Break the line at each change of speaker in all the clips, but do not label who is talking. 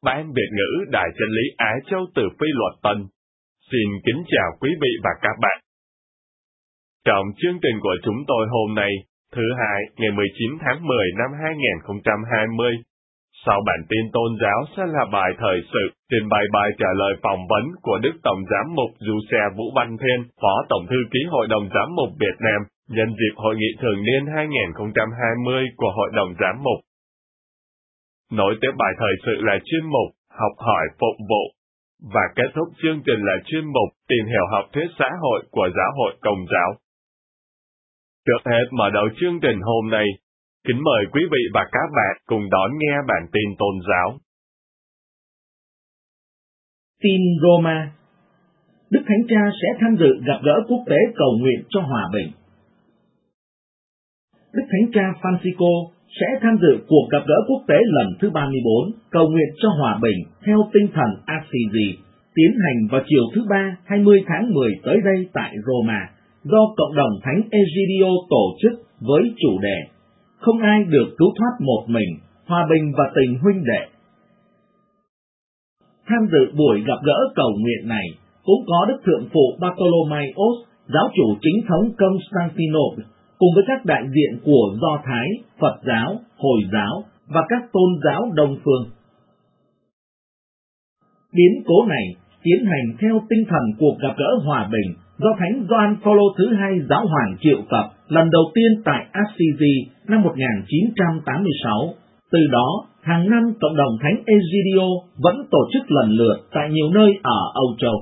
Ban Việt ngữ Đại Chân lý Á Châu từ Phi Luật Tân. Xin kính chào quý vị và các bạn. Trong chương trình của chúng tôi hôm nay, thứ Hai, ngày 19 tháng 10 năm 2020, sau bản tin tôn giáo sẽ là bài thời sự, trình bày bài trả lời phỏng vấn của Đức Tổng Giám mục Giuse Vũ Văn Thiên, Phó Tổng Thư ký Hội đồng Giám mục Việt Nam, nhân dịp Hội nghị thường niên 2020 của Hội đồng Giám mục. Nối tiếp bài thời sự là chuyên mục Học hỏi phụng vụ, và kết thúc chương trình là chuyên mục Tìm hiểu học thuyết xã hội của Giáo hội Công giáo. Trước hết mở đầu chương trình hôm nay, kính mời quý vị và các bạn cùng đón nghe bản tin tôn giáo.
Tin Roma. Đức Thánh Cha sẽ tham dự gặp gỡ quốc tế cầu nguyện cho hòa bình. Đức Thánh Cha Francisco sẽ tham dự cuộc gặp gỡ quốc tế lần thứ 34 cầu nguyện cho hòa bình theo tinh thần Assisi, tiến hành vào chiều thứ Ba 20 tháng 10 tới đây tại Roma, do Cộng đồng Thánh Egidio tổ chức với chủ đề Không ai được cứu thoát một mình, hòa bình và tình huynh đệ. Tham dự buổi gặp gỡ cầu nguyện này cũng có Đức Thượng phụ Bartolomaios, giáo chủ chính thống Constantinople, cùng với các đại diện của Do Thái, Phật giáo, Hồi giáo và các tôn giáo Đông phương. Biến cố này tiến hành theo tinh thần cuộc gặp gỡ hòa bình do Thánh Gioan Phaolô thứ hai giáo hoàng triệu tập lần đầu tiên tại Assisi năm 1986. Từ đó, hàng năm cộng đồng Thánh Egidio vẫn tổ chức lần lượt tại nhiều nơi ở Âu Châu.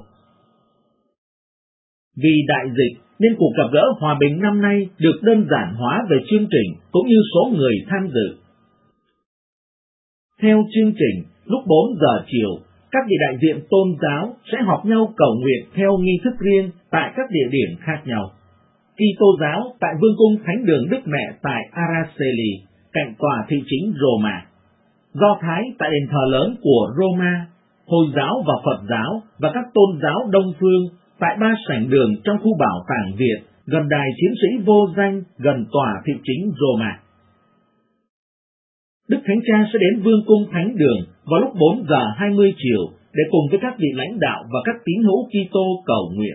Vì đại dịch nên cuộc gặp gỡ hòa bình năm nay được đơn giản hóa về chương trình cũng như số người tham dự. Theo chương trình, lúc 4 giờ chiều, các vị đại diện tôn giáo sẽ họp nhau cầu nguyện theo nghi thức riêng tại các địa điểm khác nhau. Kitô giáo tại Vương cung Thánh đường Đức Mẹ tại Araceli, cạnh tòa thị chính Roma. Do Thái tại đền thờ lớn của Roma, Hồi giáo và Phật giáo và các tôn giáo Đông phương tại 3 sảnh đường trong khu bảo tàng Việt, gần đài chiến sĩ vô danh gần tòa thị chính Roma. Đức Thánh Cha sẽ đến Vương cung Thánh đường vào lúc 4 giờ 20 chiều để cùng với các vị lãnh đạo và các tín hữu Kitô cầu nguyện.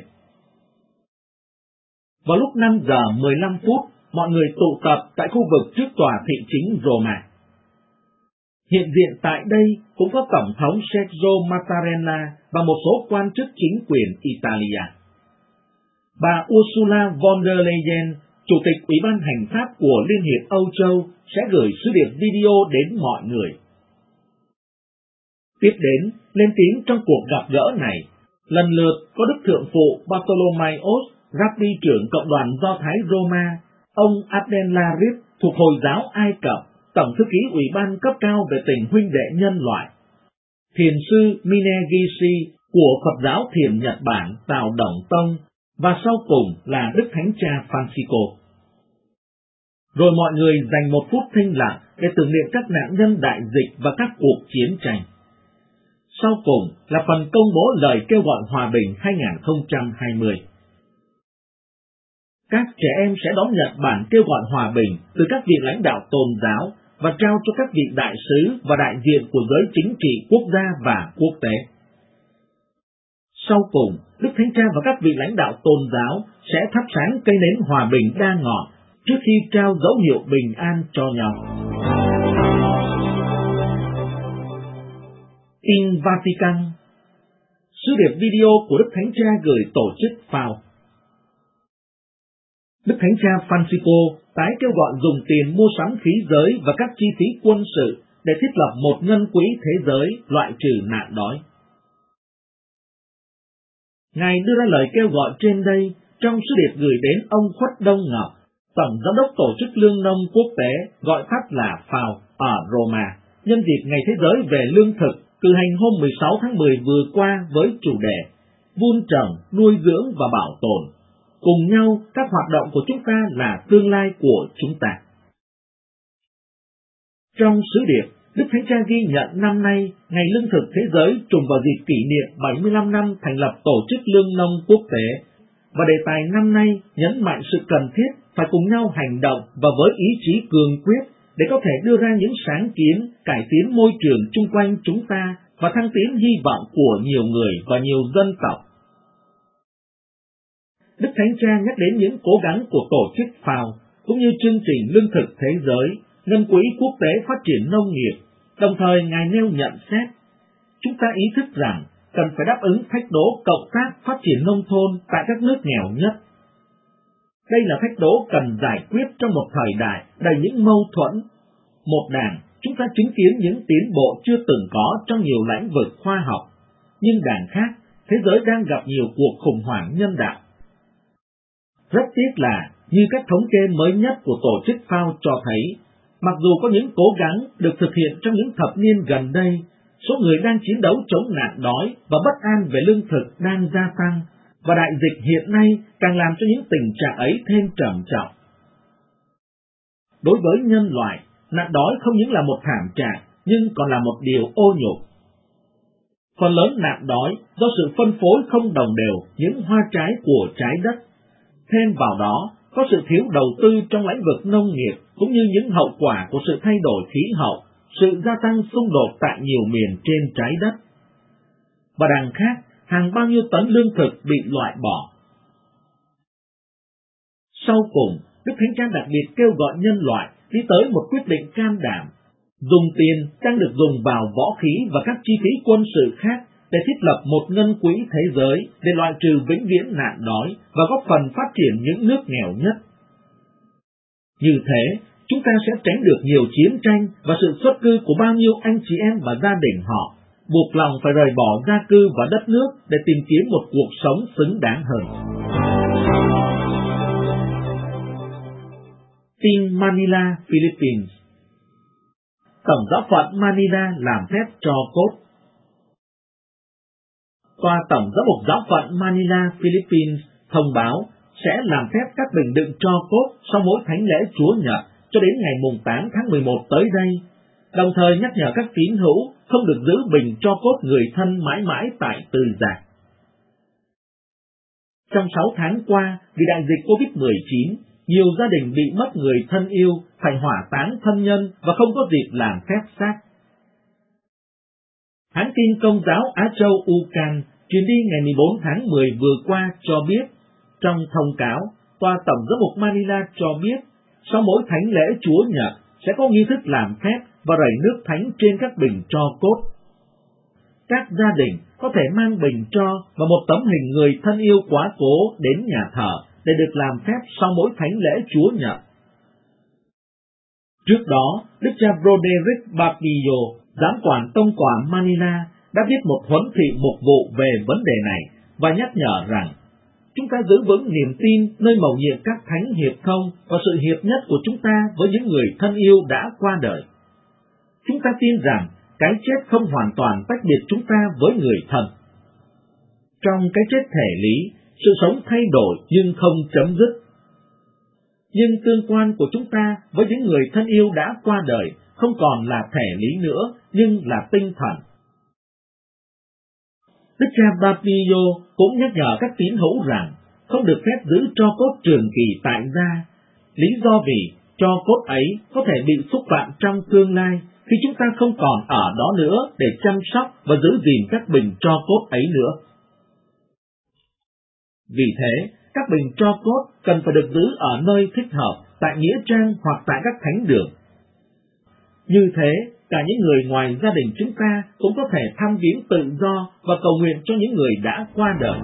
Vào lúc 5 giờ 15 phút, mọi người tụ tập tại khu vực trước tòa thị chính Roma. Hiện diện tại đây cũng có Tổng thống Sergio Mattarella và một số quan chức chính quyền Italia. Bà Ursula von der Leyen, Chủ tịch Ủy ban Hành pháp của Liên hiệp Âu Châu, sẽ gửi sứ điệp video đến mọi người. Tiếp đến, lên tiếng trong cuộc gặp gỡ này, lần lượt có Đức Thượng phụ Bartolomaios, Rabbi trưởng Cộng đoàn Do Thái Roma, ông Abdel Larif thuộc Hồi giáo Ai Cập, Tổng thư ký Ủy ban cấp cao về tình huynh đệ nhân loại, Thiền sư Minegishi của Phật giáo Thiền Nhật Bản Tào Đồng Tông, và sau cùng là Đức Thánh Cha Francisco. Rồi mọi người dành một phút thinh lặng để tưởng niệm các nạn nhân đại dịch và các cuộc chiến tranh. Sau cùng là phần công bố lời kêu gọi hòa bình 2020. Các trẻ em sẽ đón nhận bản kêu gọi hòa bình từ các vị lãnh đạo tôn giáo và trao cho các vị đại sứ và đại diện của giới chính trị quốc gia và quốc tế. Sau cùng, Đức Thánh Cha và các vị lãnh đạo tôn giáo sẽ thắp sáng cây nến hòa bình đa ngọn trước khi trao dấu hiệu bình an cho nhau. Tin Vatican. Sứ điệp video của Đức Thánh Cha gửi tổ chức FAO. Đức Thánh Cha Francisco tái kêu gọi dùng tiền mua sắm khí giới và các chi phí quân sự để thiết lập một ngân quỹ thế giới loại trừ nạn đói. Ngài đưa ra lời kêu gọi trên đây trong sứ điệp gửi đến ông Khuất Đông Ngọc, Tổng Giám đốc Tổ chức Lương nông Quốc tế, gọi tắt là FAO, ở Roma, nhân dịp Ngày Thế giới về Lương thực, cử hành hôm 16 tháng 10 vừa qua với chủ đề Vun trồng, nuôi dưỡng và bảo tồn. Cùng nhau, các hoạt động của chúng ta là tương lai của chúng ta. Trong sứ điệp, Đức Thánh Cha ghi nhận năm nay, Ngày Lương thực Thế giới trùng vào dịp kỷ niệm 75 năm thành lập Tổ chức Lương nông Quốc tế, và đề tài năm nay nhấn mạnh sự cần thiết phải cùng nhau hành động và với ý chí cường quyết để có thể đưa ra những sáng kiến cải tiến môi trường chung quanh chúng ta và thăng tiến hy vọng của nhiều người và nhiều dân tộc. Đức Thánh Cha nhắc đến những cố gắng của tổ chức FAO cũng như chương trình lương thực thế giới, ngân quỹ quốc tế phát triển nông nghiệp. Đồng thời Ngài nêu nhận xét, chúng ta ý thức rằng cần phải đáp ứng thách đố cộng tác phát triển nông thôn tại các nước nghèo nhất. Đây là thách đố cần giải quyết trong một thời đại đầy những mâu thuẫn. Một đảng, chúng ta chứng kiến những tiến bộ chưa từng có trong nhiều lĩnh vực khoa học, nhưng đảng khác, thế giới đang gặp nhiều cuộc khủng hoảng nhân đạo. Rất tiếc là, như các thống kê mới nhất của tổ chức FAO cho thấy, mặc dù có những cố gắng được thực hiện trong những thập niên gần đây, số người đang chiến đấu chống nạn đói và bất an về lương thực đang gia tăng, và đại dịch hiện nay càng làm cho những tình trạng ấy thêm trầm trọng. Đối với nhân loại, nạn đói không những là một thảm trạng, nhưng còn là một điều ô nhục. Phần lớn nạn đói do sự phân phối không đồng đều những hoa trái của trái đất. Thêm vào đó, có sự thiếu đầu tư trong lĩnh vực nông nghiệp, cũng như những hậu quả của sự thay đổi khí hậu, sự gia tăng xung đột tại nhiều miền trên trái đất. Và đằng khác, hàng bao nhiêu tấn lương thực bị loại bỏ. Sau cùng, Đức Thánh Cha đặc biệt kêu gọi nhân loại đi tới một quyết định can đảm, dùng tiền đang được dùng vào võ khí và các chi phí quân sự khác để thiết lập một ngân quỹ thế giới để loại trừ vĩnh viễn nạn đói và góp phần phát triển những nước nghèo nhất. Như thế, chúng ta sẽ tránh được nhiều chiến tranh và sự xuất cư của bao nhiêu anh chị em và gia đình họ, buộc lòng phải rời bỏ gia cư và đất nước để tìm kiếm một cuộc sống xứng đáng hơn. Tin Manila, Philippines. Tổng giáo phận Manila làm phép tro cốt. Tòa Tổng giám mục giáo phận Manila, Philippines thông báo sẽ làm phép các bình đựng tro cốt sau mỗi thánh lễ Chúa Nhật cho đến ngày mùng 8 tháng 11 tới đây, đồng thời nhắc nhở các tín hữu không được giữ bình tro cốt người thân mãi mãi tại từ giạc. Trong 6 tháng qua, vì đại dịch COVID-19, nhiều gia đình bị mất người thân yêu, phải hỏa táng thân nhân và không có dịp làm phép xác. Hãng tin Công giáo Á Châu UCAN truyền đi ngày 14 tháng 10 vừa qua cho biết, trong thông cáo, Tòa Tổng giám mục Manila cho biết, sau mỗi thánh lễ Chúa Nhật sẽ có nghi thức làm phép và rảy nước thánh trên các bình tro cốt. Các gia đình có thể mang bình tro và một tấm hình người thân yêu quá cố đến nhà thờ để được làm phép sau mỗi thánh lễ Chúa Nhật. Trước đó, Đức cha Broderick Bapillo, giám quản tông tòa Manila, đã viết một huấn thị mục vụ về vấn đề này và nhắc nhở rằng chúng ta giữ vững niềm tin nơi mầu nhiệm các thánh hiệp thông và sự hiệp nhất của chúng ta với những người thân yêu đã qua đời. Chúng ta tin rằng cái chết không hoàn toàn tách biệt chúng ta với người thân. Trong cái chết thể lý, sự sống thay đổi nhưng không chấm dứt. Nhưng tương quan của chúng ta với những người thân yêu đã qua đời không còn là thể lý nữa, nhưng là tinh thần. Đức cha Bapillo cũng nhắc nhở các tín hữu rằng không được phép giữ tro cốt trường kỳ tại gia, lý do vì tro cốt ấy có thể bị xúc phạm trong tương lai khi chúng ta không còn ở đó nữa để chăm sóc và giữ gìn các bình tro cốt ấy nữa. Vì thế, các bình tro cốt cần phải được giữ ở nơi thích hợp tại nghĩa trang hoặc tại các thánh đường. Như thế, cả những người ngoài gia đình chúng ta cũng có thể thăm viếng tự do và cầu nguyện cho những người đã qua đời.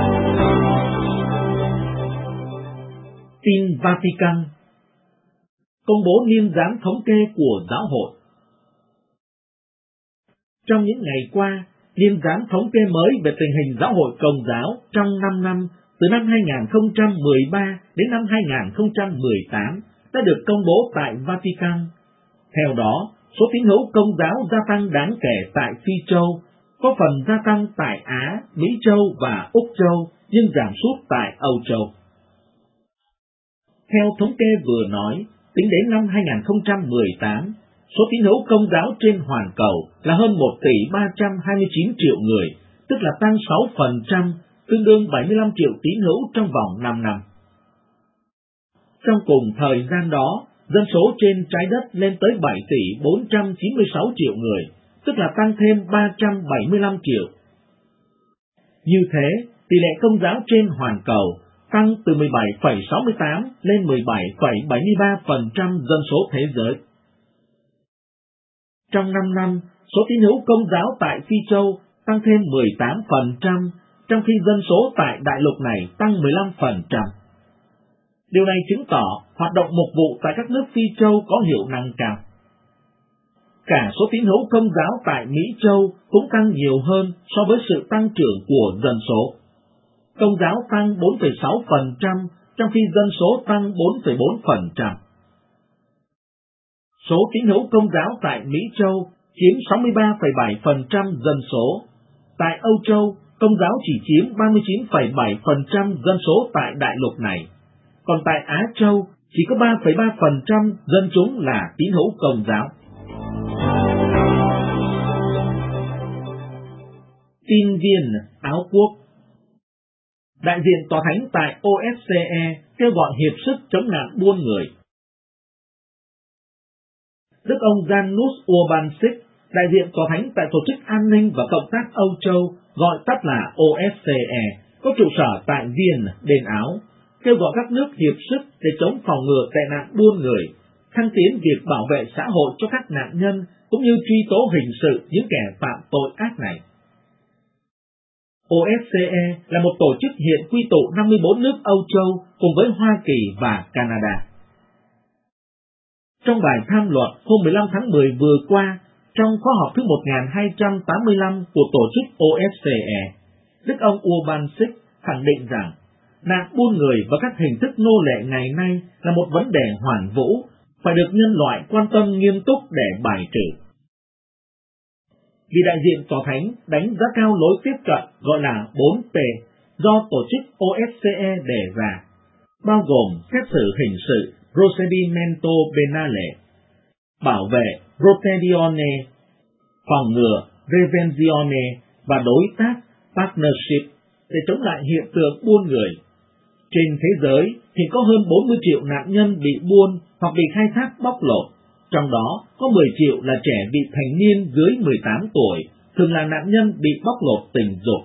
Tin Vatican. Công bố niên giám thống kê của giáo hội. Trong những ngày qua, niên giám thống kê mới về tình hình giáo hội Công giáo trong 5 năm, từ năm 2013 đến năm 2018, đã được công bố tại Vatican. Theo đó, số tín hữu Công giáo gia tăng đáng kể tại Phi Châu, có phần gia tăng tại Á, Mỹ Châu và Úc Châu, nhưng giảm sút tại Âu Châu. Theo thống kê vừa nói, tính đến năm 2018, số tín hữu Công giáo trên hoàn cầu là hơn 1 tỷ 329 triệu người, tức là tăng 6%, tương đương 75 triệu tín hữu trong vòng 5 năm. Trong cùng thời gian đó, dân số trên trái đất lên tới 7 tỷ 496 triệu người, tức là tăng thêm 375 triệu. Như thế, tỷ lệ Công giáo trên hoàn cầu tăng từ 17,68 lên 17,73% dân số thế giới. Trong 5 năm, số tín hữu Công giáo tại Phi Châu tăng thêm 18%, trong khi dân số tại đại lục này tăng 15%. Điều này chứng tỏ hoạt động mục vụ tại các nước Phi Châu có hiệu năng cao. Cả số tín hữu Công giáo tại Mỹ Châu cũng tăng nhiều hơn so với sự tăng trưởng của dân số. Công giáo tăng 4,6%, trong khi dân số tăng 4,4%. Số tín hữu Công giáo tại Mỹ Châu chiếm 63,7% dân số. Tại Âu Châu, Công giáo chỉ chiếm 39,7% dân số tại đại lục này. Còn tại Á Châu, chỉ có 3,3% dân chúng là tín hữu Công giáo. Tin viên Áo Quốc. Đại diện Tòa Thánh tại OSCE kêu gọi hiệp sức chống nạn buôn người. Đức ông Janusz Urbanczyk, đại diện Tòa Thánh tại Tổ chức An ninh và Cộng tác Âu Châu, gọi tắt là OSCE, có trụ sở tại Viên, Đền Áo, kêu gọi các nước hiệp sức để chống phòng ngừa tệ nạn buôn người, thăng tiến việc bảo vệ xã hội cho các nạn nhân, cũng như truy tố hình sự những kẻ phạm tội ác này. OSCE là một tổ chức hiện quy tụ 54 nước Âu Châu cùng với Hoa Kỳ và Canada. Trong bài tham luận hôm 15 tháng 10 vừa qua, trong khóa họp thứ 1285 của tổ chức OSCE, Đức ông Urbanczyk khẳng định rằng nạn buôn người và các hình thức nô lệ ngày nay là một vấn đề hoàn vũ, phải được nhân loại quan tâm nghiêm túc để bài trừ. Vị đại diện Tòa Thánh đánh giá cao lối tiếp cận gọi là 4P do tổ chức OSCE đề ra, bao gồm xét xử hình sự procedimento penale, bảo vệ protezione, phòng ngừa prevenzione và đối tác partnership để chống lại hiện tượng buôn người. Trên thế giới hiện có hơn 40 triệu nạn nhân bị buôn hoặc bị khai thác bóc lột, trong đó có 10 triệu là trẻ vị thành niên dưới 18 tuổi, thường là nạn nhân bị bóc lột tình dục.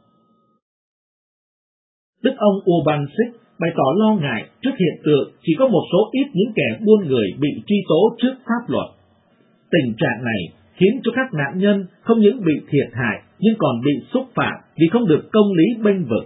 Đức ông Urbanczyk bày tỏ lo ngại trước hiện tượng chỉ có một số ít những kẻ buôn người bị truy tố trước pháp luật. Tình trạng này khiến cho các nạn nhân không những bị thiệt hại nhưng còn bị xúc phạm vì không được công lý bênh vực.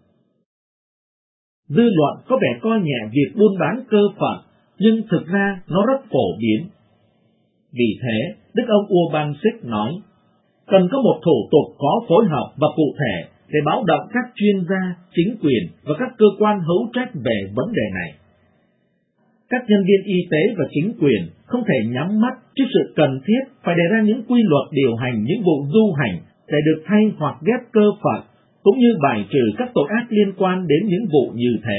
Dư luận có vẻ coi nhẹ việc buôn bán cơ phận, nhưng thực ra nó rất phổ biến. Vì thế, Đức ông Urbanczyk nói, cần có một thủ tục có phối hợp và cụ thể để báo động các chuyên gia, chính quyền và các cơ quan hữu trách về vấn đề này. Các nhân viên y tế và chính quyền không thể nhắm mắt trước sự cần thiết phải đề ra những quy luật điều hành những vụ du hành để được thay hoặc ghép cơ phận, cũng như bài trừ các tội ác liên quan đến những vụ như thế.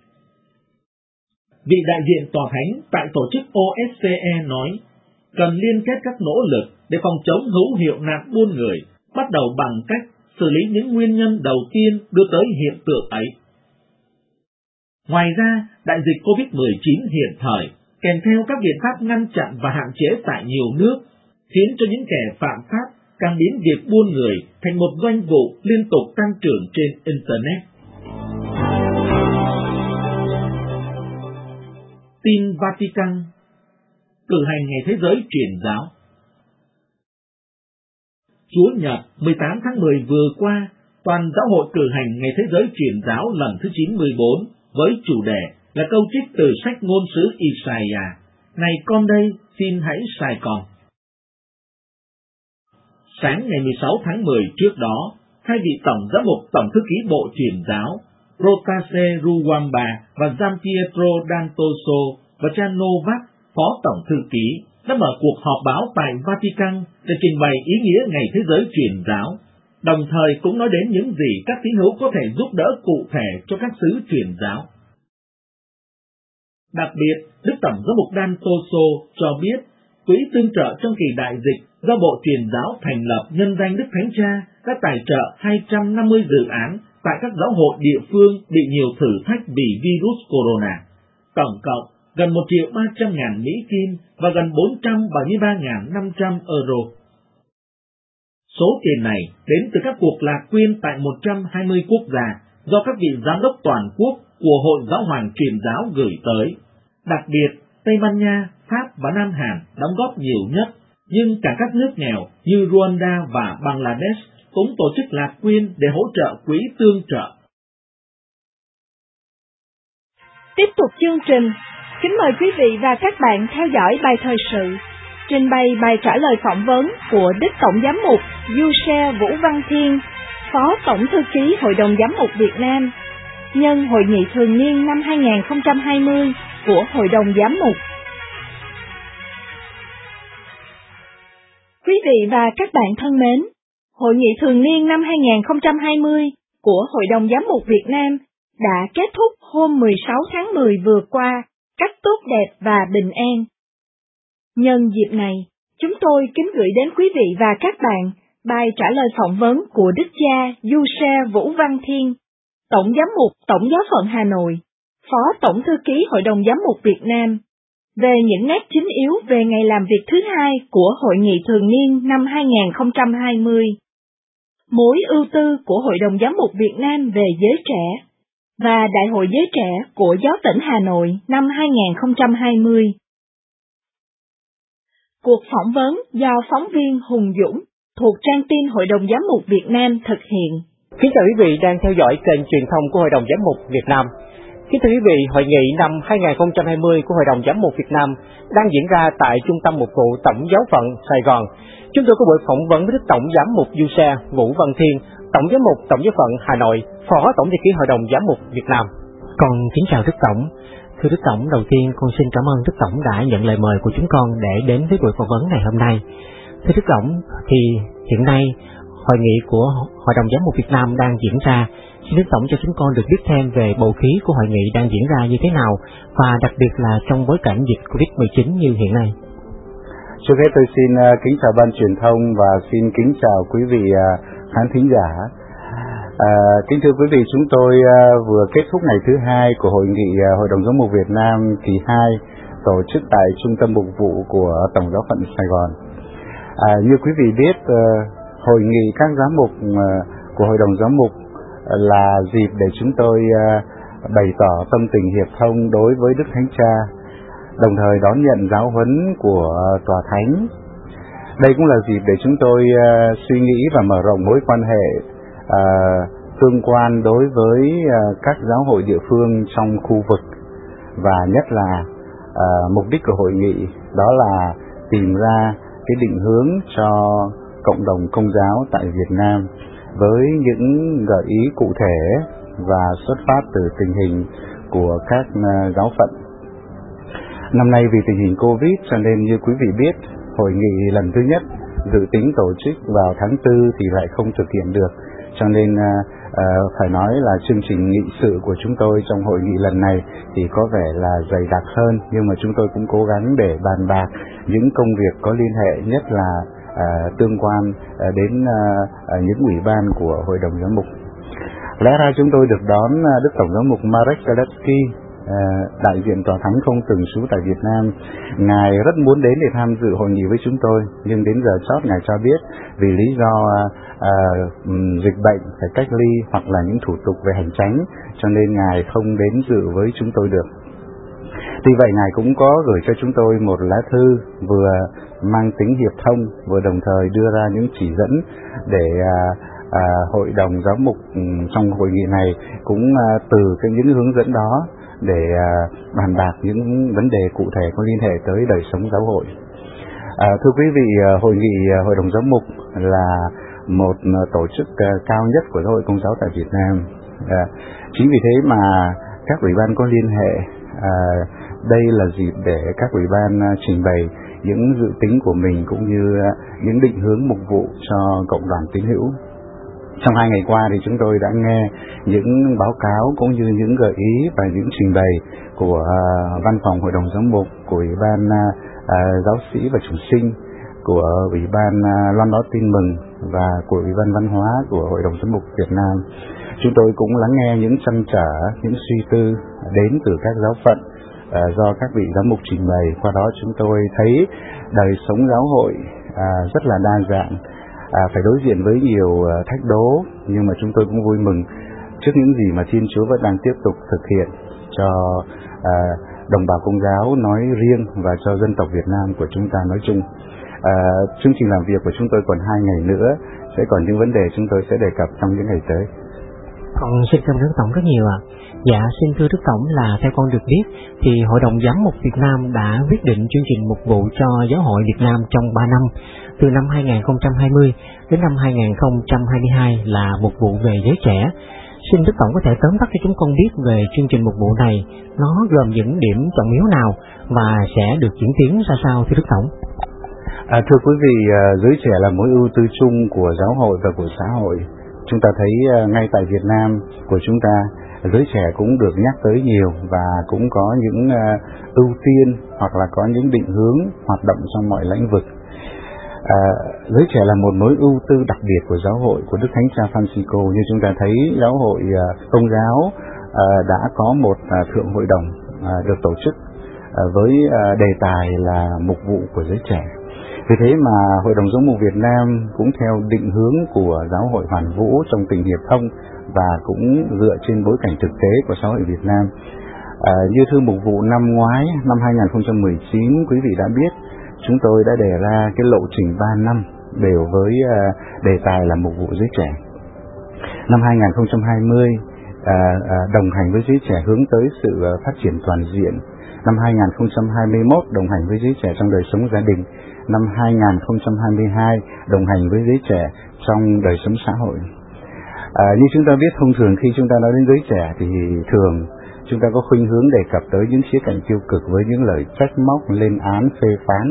Vị đại diện Tòa Thánh tại tổ chức OSCE nói, cần liên kết các nỗ lực để phòng chống hữu hiệu nạn buôn người, bắt đầu bằng cách xử lý những nguyên nhân đầu tiên đưa tới hiện tượng ấy. Ngoài ra, đại dịch COVID-19 hiện thời, kèm theo các biện pháp ngăn chặn và hạn chế tại nhiều nước, khiến cho những kẻ phạm pháp càng biến việc buôn người thành một doanh vụ liên tục tăng trưởng trên Internet. Tin Vatican. Cử hành Ngày Thế giới Truyền giáo. Chúa Nhật 18 tháng 10 vừa qua, Toàn Giáo hội cử hành Ngày Thế giới Truyền giáo lần thứ 94 với chủ đề là câu trích từ sách ngôn sứ Isaiah, này con đây, xin hãy sai con. Sáng ngày 16 tháng 10 trước đó, hai vị tổng giám mục tổng thư ký Bộ Truyền giáo Protase Ruwamba và Gianpietro D'Antoso và cha Novak, phó tổng thư ký, đã mở cuộc họp báo tại Vatican để trình bày ý nghĩa Ngày Thế giới Truyền giáo, đồng thời cũng nói đến những gì các tín hữu có thể giúp đỡ cụ thể cho các xứ truyền giáo. Đặc biệt, Đức Tổng giám mục D'Antoso cho biết, quỹ tương trợ trong kỳ đại dịch do Bộ Truyền giáo thành lập nhân danh Đức Thánh Cha đã tài trợ 250 dự án tại các giáo hội địa phương bị nhiều thử thách vì virus corona. Tổng cộng gần 1.300.000 Mỹ Kim và gần 473.500 euro. Số tiền này đến từ các cuộc lạc quyên tại 120 quốc gia do các vị giám đốc toàn quốc của Hội Giáo hoàng Truyền giáo gửi tới. Đặc biệt, Tây Ban Nha, Pháp và Nam Hàn đóng góp nhiều nhất, nhưng cả các nước nghèo như Rwanda và Bangladesh cũng tổ chức lạc quyên để hỗ trợ quỹ tương trợ.
Tiếp tục chương trình, kính mời quý vị và các bạn theo dõi bài thời sự, trình bày bài trả lời phỏng vấn của Đức Tổng giám mục Du-xe Vũ Văn Thiên, Phó Tổng thư ký Hội đồng Giám mục Việt Nam, nhân Hội nghị thường niên năm 2020 của Hội đồng Giám mục. Quý vị và các bạn thân mến, Hội nghị thường niên năm 2020 của Hội đồng Giám mục Việt Nam đã kết thúc hôm 16 tháng 10 vừa qua, cách tốt đẹp và bình an. Nhân dịp này, chúng tôi kính gửi đến quý vị và các bạn bài trả lời phỏng vấn của Đức cha Du-xe Vũ Văn Thiên, Tổng giám mục Tổng giáo phận Hà Nội, Phó Tổng thư ký Hội đồng Giám mục Việt Nam, về những nét chính yếu về ngày làm việc thứ hai của Hội nghị thường niên năm 2020, mối ưu tư của Hội đồng Giám mục Việt Nam về giới trẻ, và Đại hội Giới Trẻ của Giáo tỉnh Hà Nội năm 2020. Cuộc phỏng vấn do phóng viên Hùng Dũng thuộc trang tin Hội đồng Giám mục Việt Nam thực hiện.
Kính chào quý vị đang theo dõi kênh truyền thông của Hội đồng Giám mục Việt Nam. Kính thưa quý vị, Hội nghị năm 2020 của Hội đồng Giám mục Việt Nam đang diễn ra tại Trung tâm Mục vụ Tổng giáo phận Sài Gòn. Chúng tôi có buổi phỏng vấn với Đức Tổng giám mục Du-xe Vũ Văn Thiên, Tổng giám mục Tổng giáo phận Hà Nội, Phó Tổng thư ký Hội đồng Giám mục Việt Nam.
Con kính chào Đức Tổng. Thưa Đức Tổng, đầu tiên con xin cảm ơn Đức Tổng đã nhận lời mời của chúng con để đến với buổi phỏng vấn ngày hôm nay. Thưa Đức Tổng, thì hiện nay hội nghị của Hội đồng Giám mục Việt Nam đang diễn ra. Xin Đức Tổng cho chúng con được biết thêm về bầu khí của hội nghị đang diễn ra như thế nào, và đặc biệt là trong bối cảnh dịch Covid-19 như hiện nay.
Trước hết tôi xin kính chào ban truyền thông và xin kính chào quý vị khán thính giả. Kính thưa quý vị, chúng tôi vừa kết thúc ngày thứ hai của hội nghị Hội đồng Giám mục Việt Nam kỳ 2 tổ chức tại Trung tâm Mục vụ của Tổng giáo phận Sài Gòn. Như quý vị biết, hội nghị các giám mục của Hội đồng Giám mục là dịp để chúng tôi bày tỏ tâm tình hiệp thông đối với Đức Thánh Cha, đồng thời đón nhận giáo huấn của Tòa Thánh. Đây cũng là dịp để chúng tôi suy nghĩ và mở rộng mối quan hệ tương quan đối với các giáo hội địa phương trong khu vực, và nhất là mục đích của hội nghị đó là tìm ra cái định hướng cho cộng đồng Công giáo tại Việt Nam với những gợi ý cụ thể và xuất phát từ tình hình của các giáo phận. Năm nay vì tình hình Covid cho nên như quý vị biết, hội nghị lần thứ nhất dự tính tổ chức vào tháng 4 thì lại không thực hiện được, cho nên phải nói là chương trình nghị sự của chúng tôi trong hội nghị lần này thì có vẻ là dày đặc hơn, nhưng mà chúng tôi cũng cố gắng để bàn bạc những công việc có liên hệ, nhất là tương quan đến những ủy ban của Hội đồng Giám mục. Lẽ ra chúng tôi được đón Đức Tổng giám mục Marek Zalewski, đại diện Tòa Thánh không thường trú tại Việt Nam. Ngài rất muốn đến để tham dự hội nghị với chúng tôi, nhưng đến giờ chót Ngài cho biết vì lý do dịch bệnh phải cách ly hoặc là những thủ tục về hành chánh, cho nên Ngài không đến dự với chúng tôi được. Tuy vậy Ngài cũng có gửi cho chúng tôi một lá thư vừa mang tính hiệp thông, vừa đồng thời đưa ra những chỉ dẫn để Hội đồng Giám mục trong hội nghị này cũng từ những hướng dẫn đó để bàn bạc những vấn đề cụ thể có liên hệ tới đời sống giáo hội. Thưa quý vị, hội nghị Hội đồng Giám mục là một tổ chức cao nhất của giáo hội Công giáo tại Việt Nam. Chính vì thế mà các ủy ban có liên hệ, đây là dịp để các ủy ban trình bày những dự tính của mình cũng như những định hướng mục vụ cho cộng đoàn tín hữu. Trong 2 ngày qua thì chúng tôi đã nghe những báo cáo cũng như những gợi ý và những trình bày của Văn phòng Hội đồng Giám mục, của Ủy ban Giáo sĩ và Chủ sinh, của Ủy ban Loan báo tin mừng và của Ủy ban Văn hóa của Hội đồng Giám mục Việt Nam. Chúng tôi cũng lắng nghe những trăn trở, những suy tư đến từ các giáo phận do các vị giám mục trình bày. Qua đó chúng tôi thấy đời sống giáo hội rất là đa dạng. phải đối diện với nhiều thách đố, nhưng mà chúng tôi cũng vui mừng trước những gì mà Thiên Chúa vẫn đang tiếp tục thực hiện cho đồng bào Công giáo nói riêng và cho dân tộc Việt Nam của chúng ta nói chung. Chương trình làm việc của chúng tôi còn 2 ngày nữa, sẽ còn những vấn đề chúng tôi sẽ đề cập trong những ngày tới.
Con xin cảm ơn Đức Tổng rất nhiều ạ. Dạ, xin thưa Đức Tổng là theo con được biết thì Hội đồng Giám mục Việt Nam đã quyết định chương trình mục vụ cho Giáo hội Việt Nam trong 3 năm, từ năm 2020 đến năm 2022 là mục vụ về giới trẻ. Xin Đức Tổng có thể tóm tắt cho chúng con biết về chương trình mục vụ này, nó gồm những điểm trọng yếu nào và sẽ được diễn tiến ra sao thưa Đức Tổng?
Thưa quý vị, giới trẻ là mối ưu tư chung của giáo hội và của xã hội. Chúng ta thấy ngay tại Việt Nam của chúng ta, giới trẻ cũng được nhắc tới nhiều và cũng có những ưu tiên hoặc là có những định hướng hoạt động trong mọi lĩnh vực. Giới trẻ là một mối ưu tư đặc biệt của giáo hội của Đức Thánh Cha Francisco. Như chúng ta thấy, giáo hội Công giáo đã có một thượng hội đồng được tổ chức với đề tài là mục vụ của giới trẻ. Vì thế mà Hội đồng Giám mục Việt Nam cũng theo định hướng của Giáo hội Hoàn Vũ trong tình hiệp thông và cũng dựa trên bối cảnh thực tế của xã hội Việt Nam. Như thư mục vụ năm ngoái, năm 2019, quý vị đã biết, chúng tôi đã đề ra cái lộ trình 3 năm đều với đề tài là mục vụ giới trẻ. Năm 2020, đồng hành với giới trẻ hướng tới sự phát triển toàn diện. Năm 2021, đồng hành với giới trẻ trong đời sống gia đình. Năm 2022, đồng hành với giới trẻ trong đời sống xã hội. Như chúng ta biết, thông thường khi chúng ta nói đến giới trẻ thì thường chúng ta có khuynh hướng đề cập tới những khía cạnh tiêu cực với những lời trách móc, lên án, phê phán.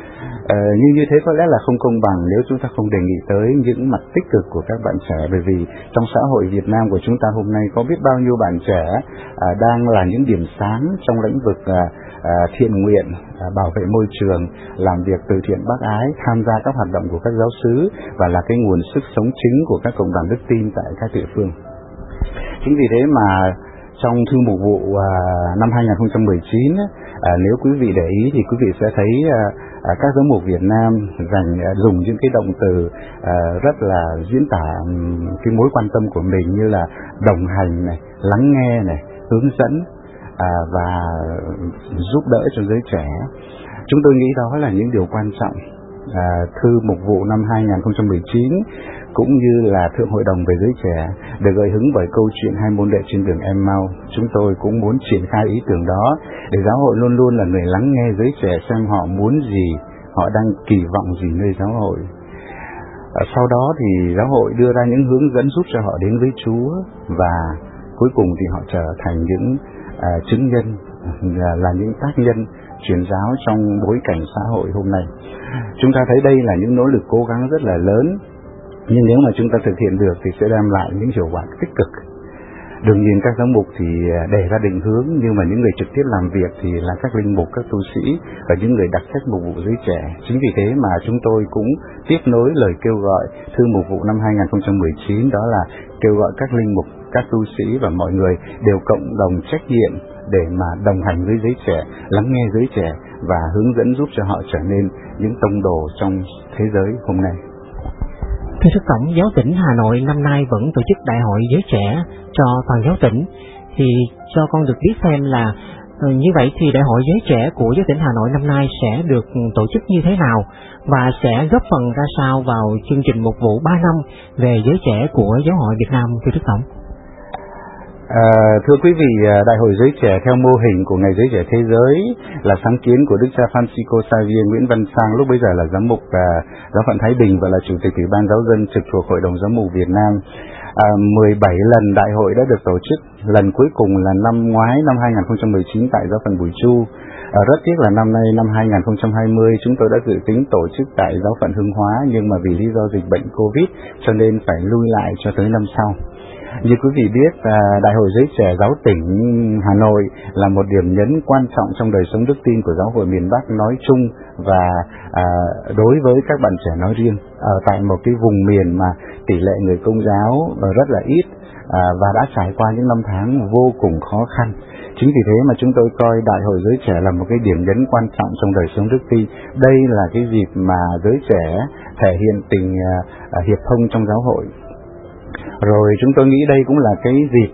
Nhưng như thế có lẽ là không công bằng nếu chúng ta không đề nghị tới những mặt tích cực của các bạn trẻ, bởi vì trong xã hội Việt Nam của chúng ta hôm nay có biết bao nhiêu bạn trẻ đang là những điểm sáng trong lĩnh vực thiện nguyện, bảo vệ môi trường, làm việc từ thiện bác ái, tham gia các hoạt động của các giáo xứ và là cái nguồn sức sống chính của các cộng đoàn đức tin tại các địa phương. Chính vì thế mà trong thư mục vụ năm 2019, nếu quý vị để ý thì quý vị sẽ thấy các giám mục Việt Nam dùng những cái động từ rất là diễn tả cái mối quan tâm của mình, như là đồng hành này, lắng nghe này, hướng dẫn và giúp đỡ cho giới trẻ. Chúng tôi nghĩ đó là những điều quan trọng. Thư mục vụ năm 2019 cũng như là Thượng Hội đồng về giới trẻ được gợi hứng bởi câu chuyện 2 môn đệ trên đường Emmaus. Chúng tôi cũng muốn triển khai ý tưởng đó để giáo hội luôn luôn là người lắng nghe giới trẻ, xem họ muốn gì, họ đang kỳ vọng gì nơi giáo hội. Sau đó thì giáo hội đưa ra những hướng dẫn giúp cho họ đến với Chúa, và cuối cùng thì họ trở thành những chứng nhân, là những tác nhân truyền giáo trong bối cảnh xã hội hôm nay. Chúng ta thấy đây là những nỗ lực cố gắng rất là lớn, nhưng nếu mà chúng ta thực hiện được thì sẽ đem lại những hiệu quả tích cực. Đương nhiên các giám mục thì đề ra định hướng, nhưng mà những người trực tiếp làm việc thì là các linh mục, các tu sĩ và những người đặc trách mục vụ giới trẻ. Chính vì thế mà chúng tôi cũng tiếp nối lời kêu gọi thư mục vụ năm 2019, đó là kêu gọi các linh mục, các tu sĩ và mọi người đều cộng đồng trách nhiệm để mà đồng hành với giới trẻ, lắng nghe giới trẻ và hướng dẫn giúp cho họ trở nên những tông đồ trong thế giới hôm nay.
Thưa Đức Tổng, Giáo tỉnh Hà Nội năm nay vẫn tổ chức đại hội giới trẻ cho toàn giáo tỉnh, thì cho con được biết thêm là như vậy thì đại hội giới trẻ của Giáo tỉnh Hà Nội năm nay sẽ được tổ chức như thế nào và sẽ góp phần ra sao vào chương trình mục vụ 3 năm về giới trẻ của Giáo hội Việt Nam, thưa Đức Tổng?
Thưa quý vị, Đại hội giới trẻ theo mô hình của Ngày Giới Trẻ Thế Giới là sáng kiến của Đức cha Francisco Xavier Nguyễn Văn Sang, lúc bấy giờ là giám mục giáo phận Thái Bình và là chủ tịch Ủy ban giáo dân trực thuộc Hội đồng Giám mục Việt Nam. 17 lần đại hội đã được tổ chức, lần cuối cùng là năm ngoái, năm 2019 tại giáo phận Bùi Chu. Rất tiếc là năm nay, năm 2020, chúng tôi đã dự tính tổ chức tại giáo phận Hưng Hóa, nhưng mà vì lý do dịch bệnh Covid cho nên phải lui lại cho tới năm sau. Như quý vị biết, Đại hội Giới Trẻ Giáo tỉnh Hà Nội là một điểm nhấn quan trọng trong đời sống đức tin của giáo hội miền Bắc nói chung và đối với các bạn trẻ nói riêng, ở tại một cái vùng miền mà tỷ lệ người Công giáo rất là ít và đã trải qua những năm tháng vô cùng khó khăn. Chính vì thế mà chúng tôi coi Đại hội Giới Trẻ là một cái điểm nhấn quan trọng trong đời sống đức tin. Đây là cái dịp mà giới trẻ thể hiện tình hiệp thông trong giáo hội. Rồi chúng tôi nghĩ đây cũng là cái dịp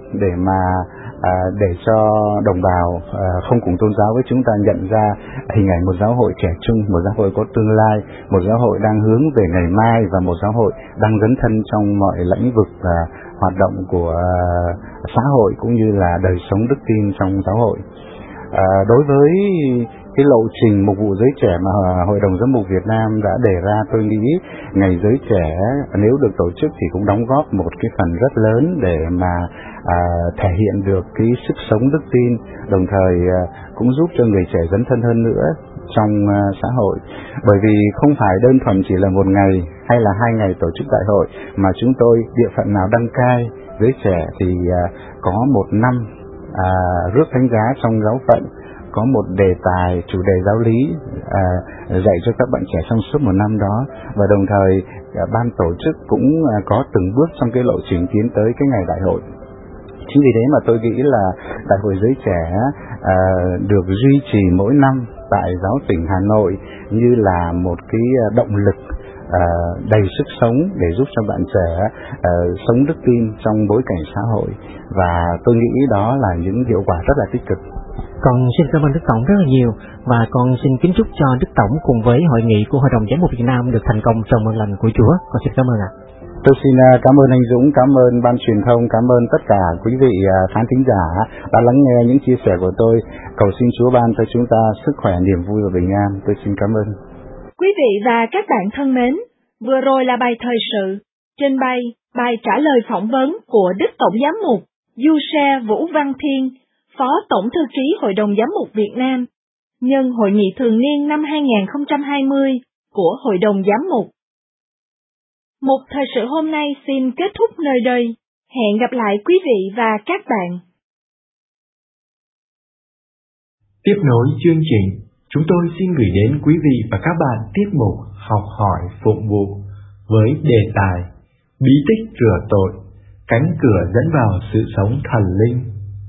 để cho đồng bào không cùng tôn giáo với chúng ta nhận ra hình ảnh một giáo hội trẻ trung, một giáo hội có tương lai, một giáo hội đang hướng về ngày mai và một giáo hội đang dấn thân trong mọi lĩnh vực hoạt động của xã hội cũng như là đời sống đức tin trong giáo hội. Đối với cái lộ trình mục vụ giới trẻ mà Hội đồng Giám mục Việt Nam đã đề ra, tôi nghĩ ngày giới trẻ nếu được tổ chức thì cũng đóng góp một cái phần rất lớn để mà thể hiện được cái sức sống đức tin, đồng thời cũng giúp cho người trẻ dấn thân hơn nữa trong xã hội. Bởi vì không phải đơn thuần chỉ là một ngày hay là 2 ngày tổ chức đại hội, mà chúng tôi địa phận nào đăng cai giới trẻ thì có 1 năm rước thánh giá trong giáo phận, có một đề tài chủ đề giáo lý dạy cho các bạn trẻ trong suốt 1 năm đó, và đồng thời ban tổ chức cũng có từng bước trong cái lộ trình tiến tới cái ngày đại hội. Chính vì thế mà tôi nghĩ là Đại hội Giới Trẻ được duy trì mỗi năm tại giáo tỉnh Hà Nội như là một cái động lực đầy sức sống để giúp cho bạn trẻ sống đức tin trong bối cảnh xã hội, và tôi nghĩ đó là những hiệu quả rất là tích cực.
Con xin cảm ơn Đức Tổng rất là nhiều, và con xin kính chúc cho Đức Tổng cùng với hội nghị của Hội đồng Giám mục Việt Nam được thành công trong ơn lành của Chúa. Con xin cảm ơn ạ.
Tôi xin cảm ơn anh Dũng, cảm ơn ban truyền thông, cảm ơn tất cả quý vị khán thính giả đã lắng nghe những chia sẻ của tôi. Cầu xin Chúa ban cho chúng ta sức khỏe, niềm vui và bình an. Tôi xin cảm ơn.
Quý vị và các bạn thân mến, vừa rồi là bài thời sự, trình bày bài trả lời phỏng vấn của Đức Tổng Giám mục Du-se Vũ Văn Thiên, Phó Tổng Thư ký Hội đồng Giám mục Việt Nam, nhân Hội nghị thường niên năm 2020 của Hội đồng Giám mục. Mục thời sự hôm nay xin kết thúc nơi đây. Hẹn gặp lại quý vị và các bạn.
Tiếp nối chương trình, chúng tôi xin gửi đến quý vị và các bạn tiết mục Học hỏi phụng vụ với đề tài Bí tích rửa tội, cánh cửa dẫn vào sự sống thần linh.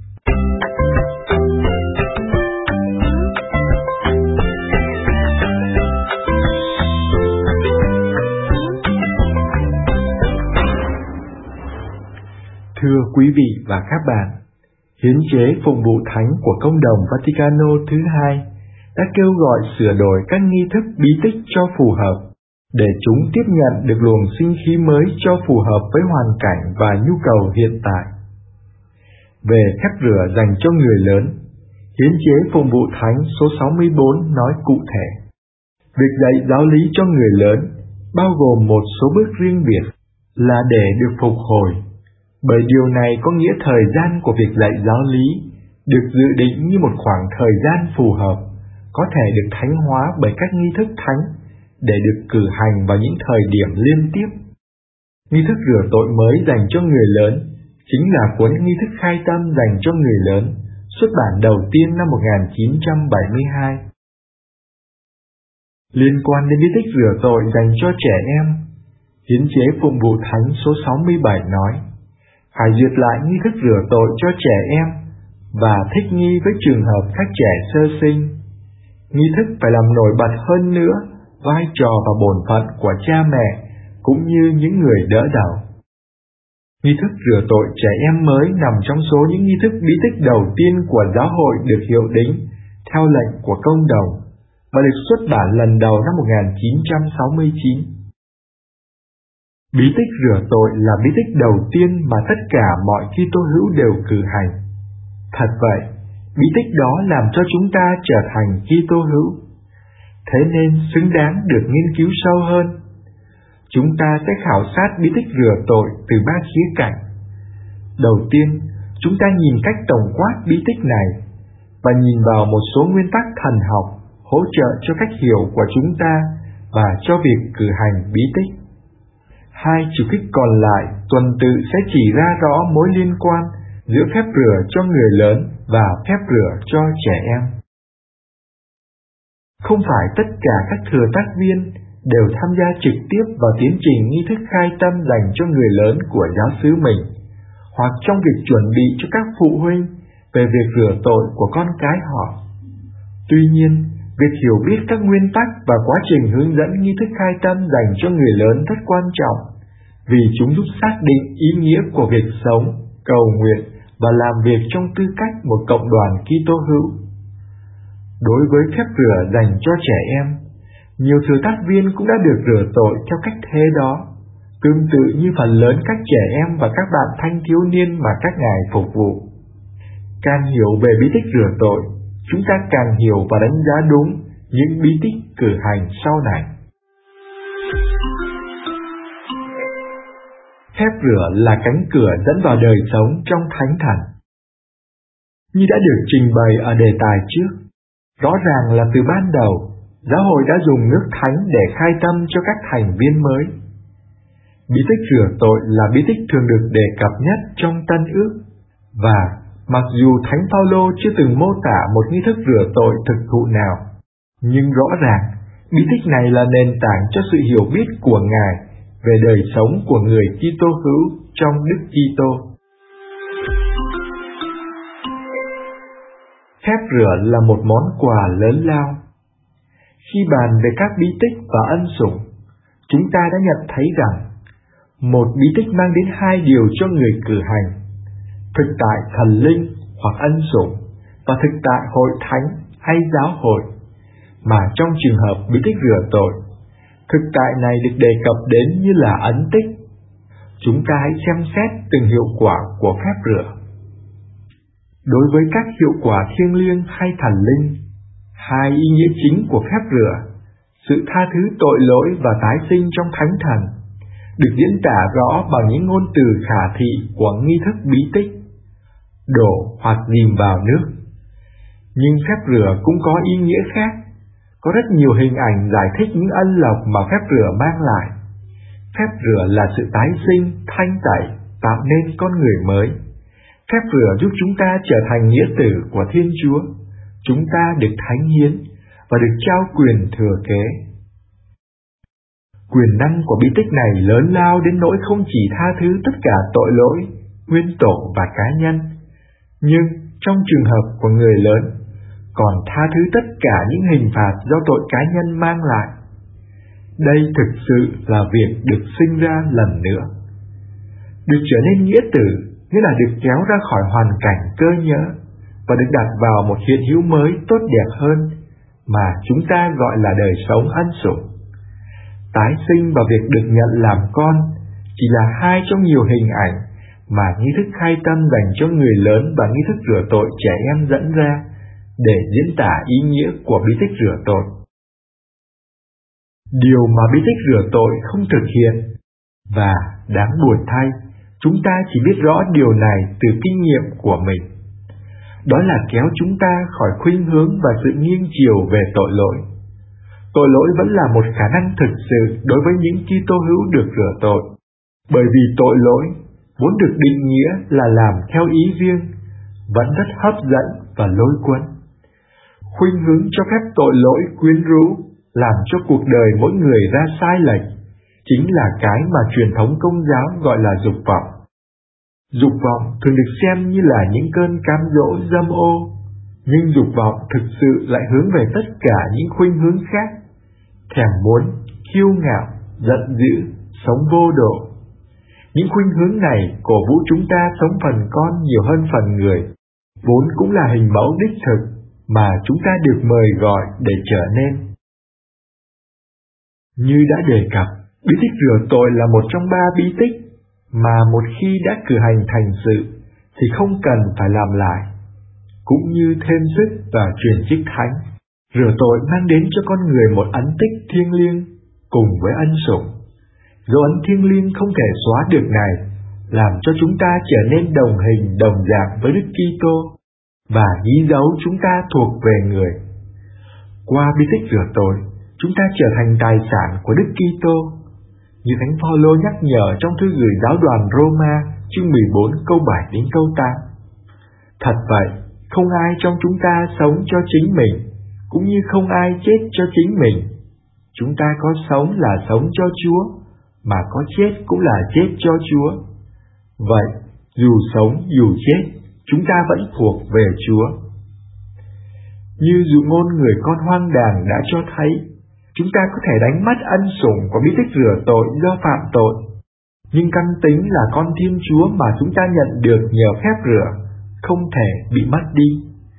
Thưa quý vị và các bạn, hiến chế phụng vụ thánh của Công đồng Vaticano thứ 2 đã kêu gọi sửa đổi các nghi thức bí tích cho phù hợp, để chúng tiếp nhận được luồng sinh khí mới cho phù hợp với hoàn cảnh và nhu cầu hiện tại. Về khắc rửa dành cho người lớn, hiến chế phụng vụ thánh số 64 nói cụ thể, việc dạy giáo lý cho người lớn bao gồm một số bước riêng biệt là để được phục hồi, bởi điều này có nghĩa thời gian của việc dạy giáo lý được dự định như một khoảng thời gian phù hợp, có thể được thánh hóa bởi các nghi thức thánh để được cử hành vào những thời điểm liên tiếp. Nghi thức rửa tội mới dành cho người lớn chính là cuốn nghi thức khai tâm dành cho người lớn, xuất bản đầu tiên năm 1972. Liên quan đến bí tích rửa tội dành cho trẻ em, hiến chế phụng vụ thánh số 67 nói, phải duyệt lại nghi thức rửa tội cho trẻ em và thích nghi với trường hợp các trẻ sơ sinh. Nghi thức phải làm nổi bật hơn nữa vai trò và bổn phận của cha mẹ cũng như những người đỡ đầu. Nghi thức rửa tội trẻ em mới nằm trong số những nghi thức bí tích đầu tiên của giáo hội được hiệu đính theo lệnh của Công đồng và được xuất bản lần đầu năm 1969. Bí tích rửa tội là bí tích đầu tiên mà tất cả mọi Kitô hữu đều cử hành. Thật vậy, bí tích đó làm cho chúng ta trở thành Kitô hữu. Thế nên xứng đáng được nghiên cứu sâu hơn. Chúng ta sẽ khảo sát bí tích rửa tội từ 3 khía cạnh. Đầu tiên, chúng ta nhìn cách tổng quát bí tích này và nhìn vào một số nguyên tắc thần học hỗ trợ cho cách hiểu của chúng ta và cho việc cử hành bí tích. 2 chủ kích còn lại tuần tự sẽ chỉ ra rõ mối liên quan giữa phép rửa cho người lớn và phép rửa cho trẻ em. Không phải tất cả các thừa tác viên đều tham gia trực tiếp vào tiến trình nghi thức khai tâm dành cho người lớn của giáo xứ mình, hoặc trong việc chuẩn bị cho các phụ huynh
về việc rửa tội của con cái họ. Tuy nhiên, việc hiểu biết các nguyên tắc và quá trình hướng dẫn nghi thức khai tâm dành cho người lớn rất quan trọng, vì chúng giúp xác định ý nghĩa của việc sống, cầu nguyện và làm việc trong tư cách một cộng đoàn Kitô hữu. Đối với phép rửa dành cho trẻ em, nhiều thừa tác viên cũng đã được rửa tội theo cách thế đó, tương tự như phần lớn các trẻ em và các bạn thanh thiếu niên mà các ngài phục vụ. Càng hiểu về bí tích rửa tội, chúng ta càng hiểu và đánh giá đúng những bí tích cử hành sau này. Phép rửa là cánh cửa dẫn vào đời sống trong Thánh Thần. Như đã được trình bày ở đề tài trước, rõ ràng là từ ban đầu, giáo hội đã dùng nước thánh để khai tâm cho các thành viên mới. Bí tích rửa tội là bí tích thường được đề cập nhất trong Tân Ước, và mặc dù Thánh Phaolô chưa từng mô tả một nghi thức rửa tội thực thụ nào, nhưng rõ ràng bí tích này là nền tảng cho sự hiểu biết của Ngài về đời sống của người Kitô hữu trong Đức Kitô. Phép rửa là một món quà lớn lao. Khi bàn về các bí tích và ân sủng, chúng ta đã nhận thấy rằng một bí tích mang đến hai điều cho người cử hành: thực tại thần linh hoặc ân sủng và thực tại hội thánh hay giáo hội. Mà trong trường hợp bí tích rửa tội, thực tại này được đề cập đến như là ấn tích. Chúng ta hãy xem xét từng hiệu quả của phép rửa. Đối với các hiệu quả thiêng liêng hay thần linh, hai ý nghĩa chính của phép rửa, sự tha thứ tội lỗi và tái sinh trong Thánh Thần, được diễn tả rõ bằng những ngôn từ khả thị của nghi thức bí tích: đổ hoặc dìm vào nước. Nhưng phép rửa cũng có ý nghĩa khác. Có rất nhiều hình ảnh giải thích những ân lộc mà phép rửa mang lại. Phép rửa là sự tái sinh, thanh tẩy, tạo nên con người mới. Phép rửa giúp chúng ta trở thành nghĩa tử của Thiên Chúa. Chúng ta được thánh hiến và được trao quyền thừa kế. Quyền năng của bí tích này lớn lao đến nỗi không chỉ tha thứ tất cả tội lỗi, nguyên tổ và cá nhân, nhưng trong trường hợp của người lớn, còn tha thứ tất cả những hình phạt do tội cá nhân mang lại. Đây thực sự là việc được sinh ra lần nữa. Được trở nên nghĩa tử nghĩa là được kéo ra khỏi hoàn cảnh cơ nhỡ và được đặt vào một hiện hữu mới tốt đẹp hơn mà chúng ta gọi là đời sống ân sủng. Tái sinh và việc được nhận làm con chỉ là hai trong nhiều hình ảnh mà nghi thức khai tâm dành cho người lớn và nghi thức rửa tội trẻ em dẫn ra để diễn tả ý nghĩa của bí tích rửa tội. Điều mà bí tích rửa tội không thực hiện, và đáng buồn thay, chúng ta chỉ biết rõ điều này từ kinh nghiệm của mình, đó là kéo chúng ta khỏi khuynh hướng và sự nghiêng chiều về tội lỗi. Tội lỗi vẫn là một khả năng thực sự đối với những Kitô hữu được rửa tội, bởi vì tội lỗi vốn được định nghĩa là làm theo ý riêng, vẫn rất hấp dẫn và lôi cuốn. Khuynh hướng cho phép tội lỗi quyến rũ, làm cho cuộc đời mỗi người ra sai lệch, chính là cái mà truyền thống Công giáo gọi là dục vọng. Dục vọng thường được xem như là những cơn cám dỗ dâm ô, nhưng dục vọng thực sự lại hướng về tất cả những khuynh hướng khác: thèm muốn, kiêu ngạo, giận dữ, sống vô độ. Những khuynh hướng này cổ vũ chúng ta sống phần con nhiều hơn phần người, vốn cũng là hình mẫu đích thực mà chúng ta được mời gọi để trở nên. Như đã đề cập, bí tích rửa tội là một trong 3 bí tích mà một khi đã cử hành thành sự thì không cần phải làm lại. Cũng như thêm sức và truyền chức thánh, rửa tội mang đến cho con người một ấn tích thiêng liêng cùng với ân sủng. Dấu ấn thiêng liêng không thể xóa được này làm cho chúng ta trở nên đồng hình đồng dạng với Đức Kitô và ghi dấu chúng ta thuộc về người. Qua bí tích rửa tội, chúng ta trở thành tài sản của Đức Kitô, như Thánh Phaolô nhắc nhở trong thư gửi giáo đoàn Roma chương 14 câu 7 đến câu 8. Thật vậy, không ai trong chúng ta sống cho chính mình, cũng như không ai chết cho chính mình. Chúng ta có sống là sống cho Chúa, mà có chết cũng là chết cho Chúa. Vậy, dù sống dù chết, chúng ta vẫn thuộc về Chúa. Như dụ ngôn người con hoang đàng đã cho thấy, chúng ta có thể đánh mất ân sủng của bí tích rửa tội do phạm tội, nhưng căn tính là con Thiên Chúa mà chúng ta nhận được nhờ phép rửa không thể bị mất đi.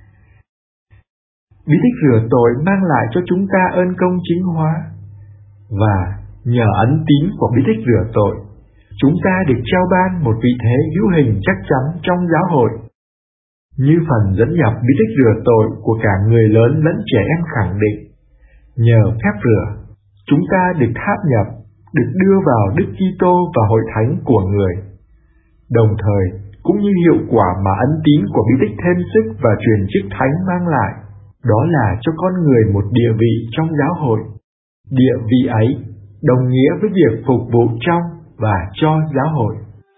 Bí tích rửa tội mang lại cho chúng ta ơn công chính hóa, và nhờ ấn tín của bí tích rửa tội, chúng ta được trao ban một vị thế hữu hình chắc chắn trong giáo hội. Như phần dẫn nhập bí tích rửa tội của cả người lớn lẫn trẻ em khẳng định, nhờ phép rửa, chúng ta được tháp nhập, được đưa vào Đức Kitô và hội thánh của người. Đồng thời, cũng như hiệu quả mà ấn tín của bí tích thêm sức và truyền chức thánh mang lại, đó là cho con người một địa vị trong giáo hội. Địa vị ấy đồng nghĩa với việc phục vụ trong và cho giáo hội.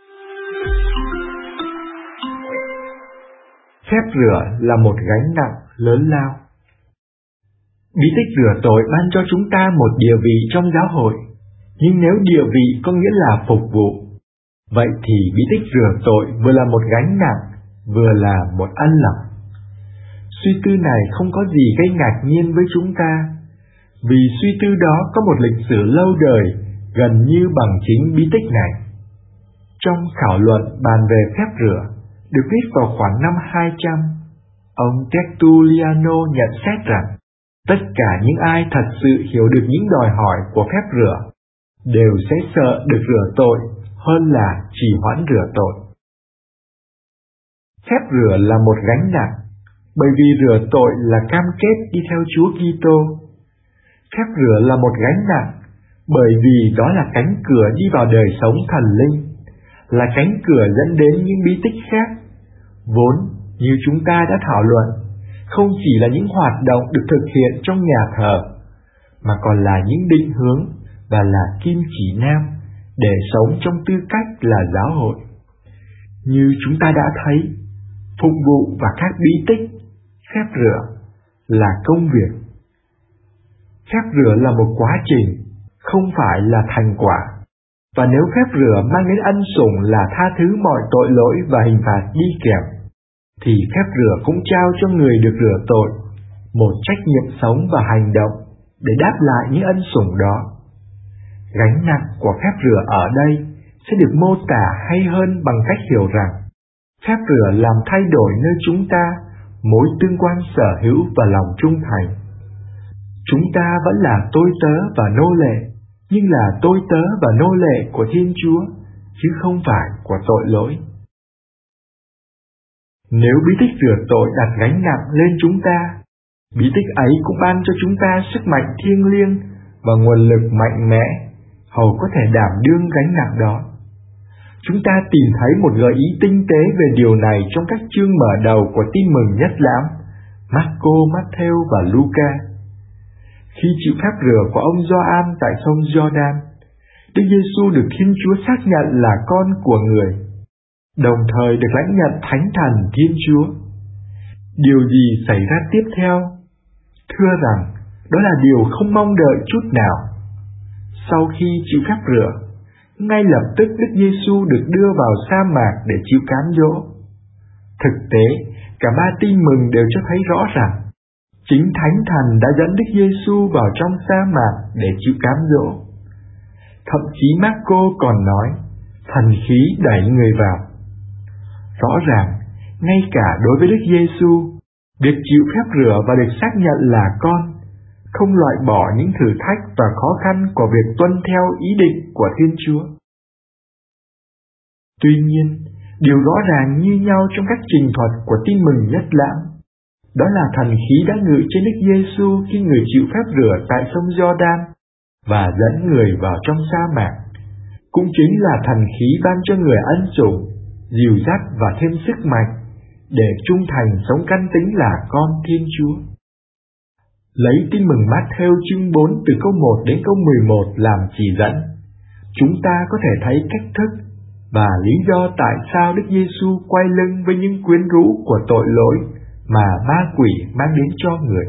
Phép rửa là một gánh nặng lớn lao. Bí tích rửa tội ban cho chúng ta một địa vị trong giáo hội, nhưng nếu địa vị có nghĩa là phục vụ, vậy thì bí tích rửa tội vừa là một gánh nặng, vừa là một ân lộc. Suy tư này không có gì gây ngạc nhiên với chúng ta, vì suy tư đó có một lịch sử lâu đời gần như bằng chính bí tích này. Trong khảo luận bàn về phép rửa, được viết vào khoảng năm 200, ông Tertulliano nhận xét rằng tất cả những ai thật sự hiểu được những đòi hỏi của phép rửa đều sẽ sợ được rửa tội hơn là trì hoãn rửa tội. Phép rửa là một gánh nặng, bởi vì rửa tội là cam kết đi theo Chúa Kitô. Phép rửa là một gánh nặng, bởi vì đó là cánh cửa đi vào đời sống thần linh, là cánh cửa dẫn đến những bí tích khác, vốn như chúng ta đã thảo luận, không chỉ là những hoạt động được thực hiện trong nhà thờ, mà còn là những định hướng và là kim chỉ nam để sống trong tư cách là giáo hội. Như chúng ta đã thấy, phục vụ và các bí tích, phép rửa là công việc. Phép rửa là một quá trình, không phải là thành quả. Và nếu phép rửa mang đến ân sủng là tha thứ mọi tội lỗi và hình phạt đi kèm, thì phép rửa cũng trao cho người được rửa tội một trách nhiệm sống và hành động để đáp lại những ân sủng đó. Gánh nặng của phép rửa ở đây sẽ được mô tả hay hơn bằng cách hiểu rằng phép rửa làm thay đổi nơi chúng ta mối tương quan sở hữu và lòng trung thành. Chúng ta vẫn là tôi tớ và nô lệ, nhưng là tôi tớ và nô lệ của Thiên Chúa, chứ không phải của tội lỗi. Nếu bí tích rửa tội đặt gánh nặng lên chúng ta, bí tích ấy cũng ban cho chúng ta sức mạnh thiêng liêng và nguồn lực mạnh mẽ, hầu có thể đảm đương gánh nặng đó. Chúng ta tìm thấy một gợi ý tinh tế về điều này trong các chương mở đầu của Tin mừng Nhất Lãm, Marco, Matthew và Luca. Khi chịu phép rửa của ông Gioan tại sông Jordan, Đức Giêsu được Thiên Chúa xác nhận là con của người, đồng thời được lãnh nhận Thánh Thần Thiên Chúa. Điều gì xảy ra tiếp theo? Thưa rằng, đó là điều không mong đợi chút nào. Sau khi chịu phép rửa, ngay lập tức Đức Giêsu được đưa vào sa mạc để chịu cám dỗ. Thực tế, cả ba tin mừng đều cho thấy rõ rằng chính Thánh Thần đã dẫn Đức Giêsu vào trong sa mạc để chịu cám dỗ. Thậm chí Marco còn nói, thần khí đẩy người vào. Rõ ràng, ngay cả đối với Đức Giêsu, việc chịu phép rửa và được xác nhận là con không loại bỏ những thử thách và khó khăn của việc tuân theo ý định của Thiên Chúa. Tuy nhiên, điều rõ ràng như nhau trong các trình thuật của Tin mừng Nhất Lãm, đó là thần khí đã ngự trên Đức Giêsu khi người chịu phép rửa tại sông Jordan và dẫn người vào trong sa mạc, cũng chính là thần khí ban cho người ân sủng, dìu dắt và thêm sức mạnh để trung thành sống căn tính là con Thiên Chúa. Lấy Tin mừng Matthew chương 4 từ câu 1 đến câu 11 làm chỉ dẫn, chúng ta có thể thấy cách thức và lý do tại sao Đức Giêsu quay lưng với những quyến rũ của tội lỗi mà ma quỷ mang đến cho người.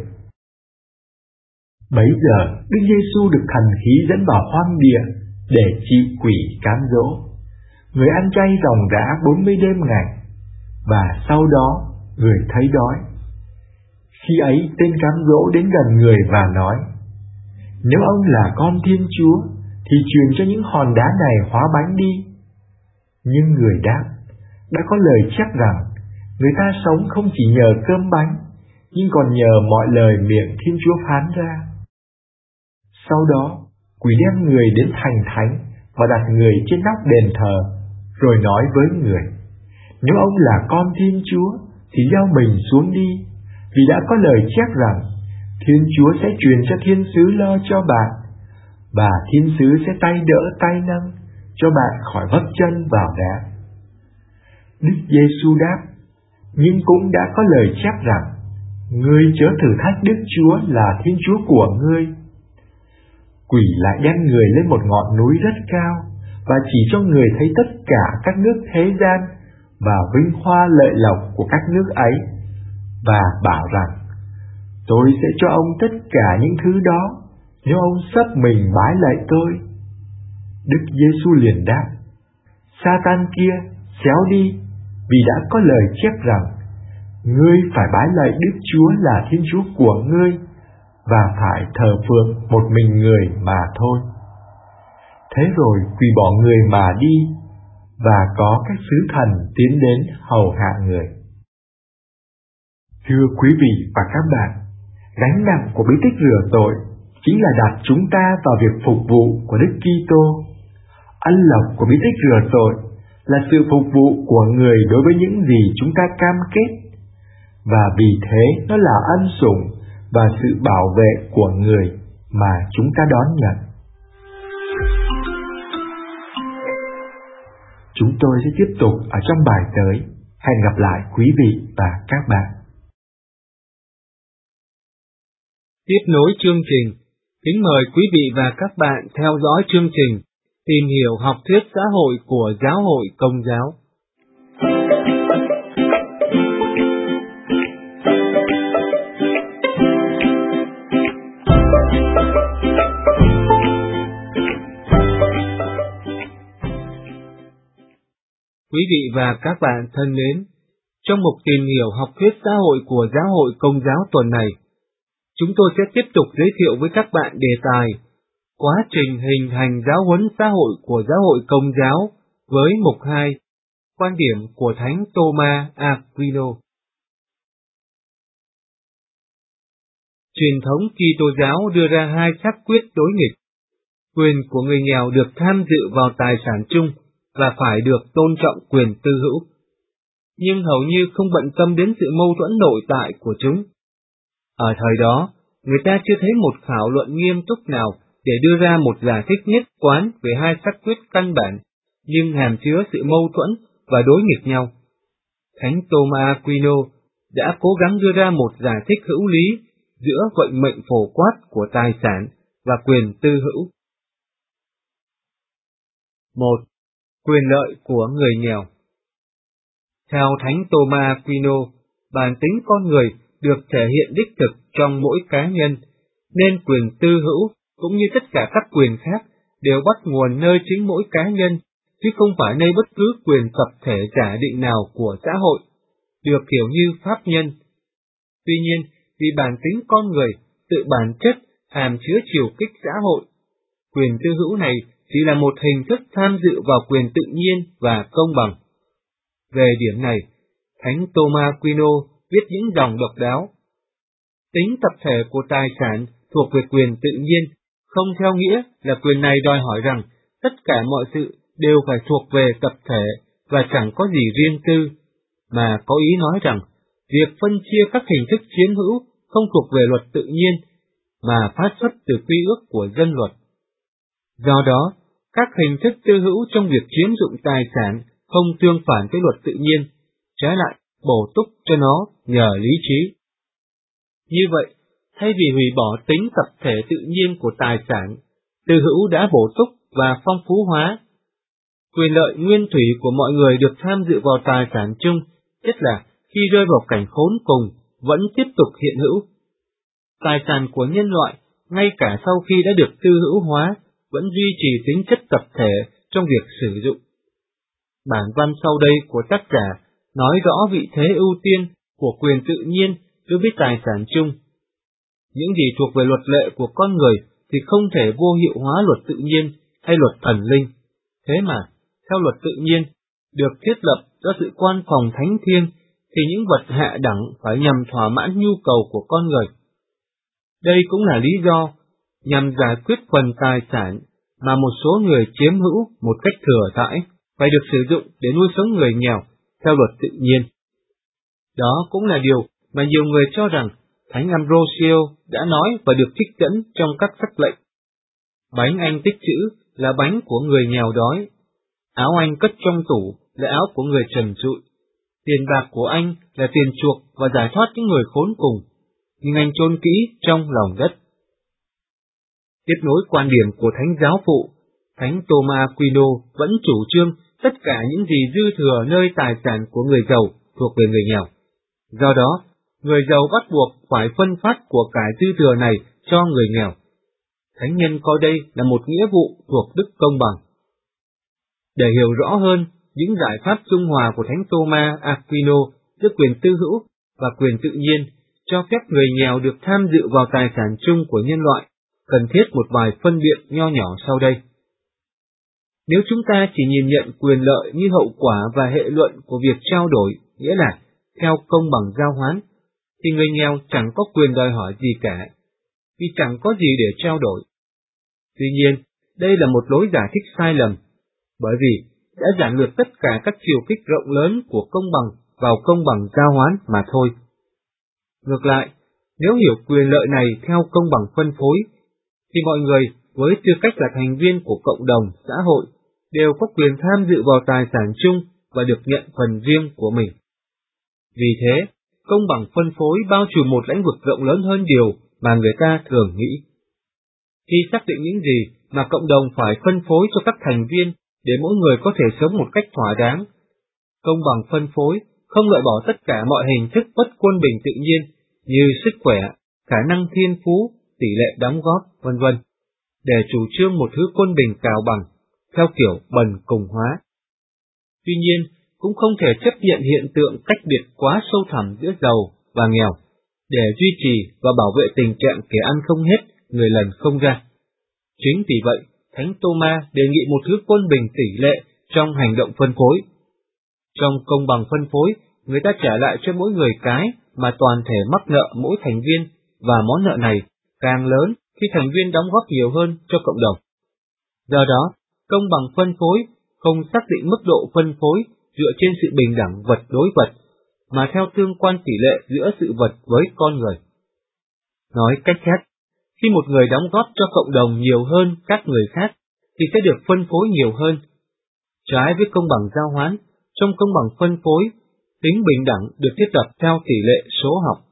Bấy giờ, Đức Giêsu được thần khí dẫn vào hoang địa để chịu quỷ cám dỗ. Người ăn chay ròng rã 40 đêm ngày. và sau đó người thấy đói. Khi ấy tên cám dỗ đến gần người và nói: Nếu ông là con Thiên Chúa thì truyền cho những hòn đá này hóa bánh đi. Nhưng người đáp: Đã có lời chép rằng người ta sống không chỉ nhờ cơm bánh, nhưng còn nhờ mọi lời miệng Thiên Chúa phán ra. Sau đó quỷ đem người đến thành thánh và đặt người trên nóc đền thờ, rồi nói với người: Nếu ông là con Thiên Chúa thì gieo mình xuống đi, vì đã có lời chép rằng Thiên Chúa sẽ truyền cho thiên sứ lo cho bạn, và thiên sứ sẽ tay đỡ tay nâng, cho bạn khỏi vấp chân vào đá. Đức Giêsu đáp: Nhưng cũng đã có lời chép rằng ngươi chớ thử thách Đức Chúa là Thiên Chúa của ngươi. Quỷ lại đem người lên một ngọn núi rất cao và chỉ cho người thấy tất cả các nước thế gian và vinh hoa lợi lộc của các nước ấy, và bảo rằng: Tôi sẽ cho ông tất cả những thứ đó nếu ông xấp mình bái lạy tôi. Đức Giêsu liền đáp: Sa-tan kia, xéo đi, vì đã có lời chép rằng ngươi phải bái lạy Đức Chúa là Thiên Chúa của ngươi, và phải thờ phượng một mình người mà thôi. Thế rồi quỷ bỏ người mà đi, và có các sứ thần tiến đến hầu hạ người. Thưa quý vị và các bạn, gánh nặng của bí tích rửa tội chính là đặt chúng ta vào việc phục vụ của Đức Kitô. Ân lộc của bí tích rửa tội là sự phục vụ của người đối với những gì chúng ta cam kết, và vì thế nó là ân sủng và sự bảo vệ của người mà chúng ta đón nhận. Chúng tôi sẽ tiếp tục ở trong bài tới. Hẹn gặp lại quý vị và các bạn.
Tiếp nối chương trình, kính mời quý vị và các bạn theo dõi chương trình Tìm hiểu học thuyết xã hội của Giáo hội Công giáo. Quý vị và các bạn thân mến, trong mục Tìm hiểu học thuyết xã hội của Giáo hội Công giáo tuần này, chúng tôi sẽ tiếp tục giới thiệu với các bạn đề tài Quá trình hình thành giáo huấn xã hội của Giáo hội Công giáo với mục 2, quan điểm của Thánh Thomas Aquino. Truyền thống Kitô giáo đưa ra hai xác quyết đối nghịch. Quyền của người nghèo được tham dự vào tài sản chung và phải được tôn trọng quyền tư hữu, nhưng hầu như không bận tâm đến sự mâu thuẫn nội tại của chúng. Ở thời đó, người ta chưa thấy một thảo luận nghiêm túc nào để đưa ra một giải thích nhất quán về hai xác quyết căn bản, nhưng hàm chứa sự mâu thuẫn và đối nghịch nhau. Thánh Thomas Aquino đã cố gắng đưa ra một giải thích hữu lý giữa vận mệnh phổ quát của tài sản và quyền tư hữu. 1. Quyền lợi của người nghèo. Theo Thánh Thomas Aquino, bản tính con người được thể hiện đích thực trong mỗi cá nhân, nên quyền tư hữu cũng như tất cả các quyền khác đều bắt nguồn nơi chính mỗi cá nhân, chứ không phải nơi bất cứ quyền tập thể giả định nào của xã hội, được hiểu như pháp nhân. Tuy nhiên, vì bản tính con người tự bản chất hàm chứa chiều kích xã hội, quyền tư hữu này chỉ là một hình thức tham dự vào quyền tự nhiên và công bằng. Về điểm này, Thánh Thomas Aquino viết những dòng độc đáo. Tính tập thể của tài sản thuộc về quyền tự nhiên, không theo nghĩa là quyền này đòi hỏi rằng tất cả mọi sự đều phải thuộc về tập thể và chẳng có gì riêng tư, mà có ý nói rằng việc phân chia các hình thức chiếm hữu không thuộc về luật tự nhiên, mà phát xuất từ quy ước của dân luật. Do đó, các hình thức tư hữu trong việc chiếm dụng tài sản không tương phản với luật tự nhiên, trái lại bổ túc cho nó nhờ lý trí. Như vậy, thay vì hủy bỏ tính tập thể tự nhiên của tài sản, tư hữu đã bổ túc và phong phú hóa. Quyền lợi nguyên thủy của mọi người được tham dự vào tài sản chung, nhất là khi rơi vào cảnh khốn cùng, vẫn tiếp tục hiện hữu. Tài sản của nhân loại, ngay cả sau khi đã được tư hữu hóa, vẫn duy trì tính chất tập thể trong việc sử dụng. Bản văn sau đây của tác giả nói rõ vị thế ưu tiên của quyền tự nhiên đối với tài sản chung. Những gì thuộc về luật lệ của con người thì không thể vô hiệu hóa luật tự nhiên hay luật thần linh. Thế mà, theo luật tự nhiên, được thiết lập do sự quan phòng thánh thiêng, thì những vật hạ đẳng phải nhằm thỏa mãn nhu cầu của con người. Đây cũng là lý do nhằm giải quyết phần tài sản mà một số người chiếm hữu một cách thừa thãi phải được sử dụng để nuôi sống người nghèo theo luật tự nhiên. Đó cũng là điều mà nhiều người cho rằng Thánh Ambrosio đã nói và được trích dẫn trong các sắc lệnh. Bánh anh tích trữ là bánh của người nghèo đói, áo anh cất trong tủ là áo của người trần trụi, tiền bạc của anh là tiền chuộc và giải thoát những người khốn cùng, nhưng anh chôn kỹ trong lòng đất. Tiếp nối quan điểm của Thánh Giáo Phụ, Thánh Thomas Aquino vẫn chủ trương tất cả những gì dư thừa nơi tài sản của người giàu thuộc về người nghèo. Do đó, người giàu bắt buộc phải phân phát của cải dư thừa này cho người nghèo. Thánh nhân coi đây là một nghĩa vụ thuộc đức công bằng. Để hiểu rõ hơn những giải pháp trung hòa của Thánh Thomas Aquino giữa quyền tư hữu và quyền tự nhiên, cho phép người nghèo được tham dự vào tài sản chung của nhân loại, cần thiết một vài phân biệt nho nhỏ sau đây. Nếu chúng ta chỉ nhìn nhận quyền lợi như hậu quả và hệ luận của việc trao đổi, nghĩa là theo công bằng giao hoán, thì người nghèo chẳng có quyền đòi hỏi gì cả, vì chẳng có gì để trao đổi. Tuy nhiên, đây là một lối giải thích sai lầm, bởi vì đã giản lược tất cả các chiều kích rộng lớn của công bằng vào công bằng giao hoán mà thôi. Ngược lại, nếu hiểu quyền lợi này theo công bằng phân phối, thì mọi người với tư cách là thành viên của cộng đồng, xã hội, đều có quyền tham dự vào tài sản chung và được nhận phần riêng của mình. Vì thế, công bằng phân phối bao trùm một lĩnh vực rộng lớn hơn điều mà người ta thường nghĩ. Khi xác định những gì mà cộng đồng phải phân phối cho các thành viên để mỗi người có thể sống một cách thỏa đáng, công bằng phân phối không loại bỏ tất cả mọi hình thức bất quân bình tự nhiên như sức khỏe, khả năng thiên phú, tỷ lệ đóng góp, v.v. để chủ trương một thứ quân bình cào bằng, theo kiểu bần cùng hóa. Tuy nhiên, cũng không thể chấp nhận hiện tượng cách biệt quá sâu thẳm giữa giàu và nghèo, để duy trì và bảo vệ tình trạng kẻ ăn không hết, người lần không ra. Chính vì vậy, Thánh Thomas đề nghị một thứ quân bình tỷ lệ trong hành động phân phối. Trong công bằng phân phối, người ta trả lại cho mỗi người cái mà toàn thể mắc nợ mỗi thành viên, và món nợ này càng lớn khi thành viên đóng góp nhiều hơn cho cộng đồng. Do đó, công bằng phân phối không xác định mức độ phân phối dựa trên sự bình đẳng vật đối vật, mà theo tương quan tỷ lệ giữa sự vật với con người. Nói cách khác, khi một người đóng góp cho cộng đồng nhiều hơn các người khác, thì sẽ được phân phối nhiều hơn. Trái với công bằng giao hoán, trong công bằng phân phối, tính bình đẳng được thiết lập theo tỷ lệ số học.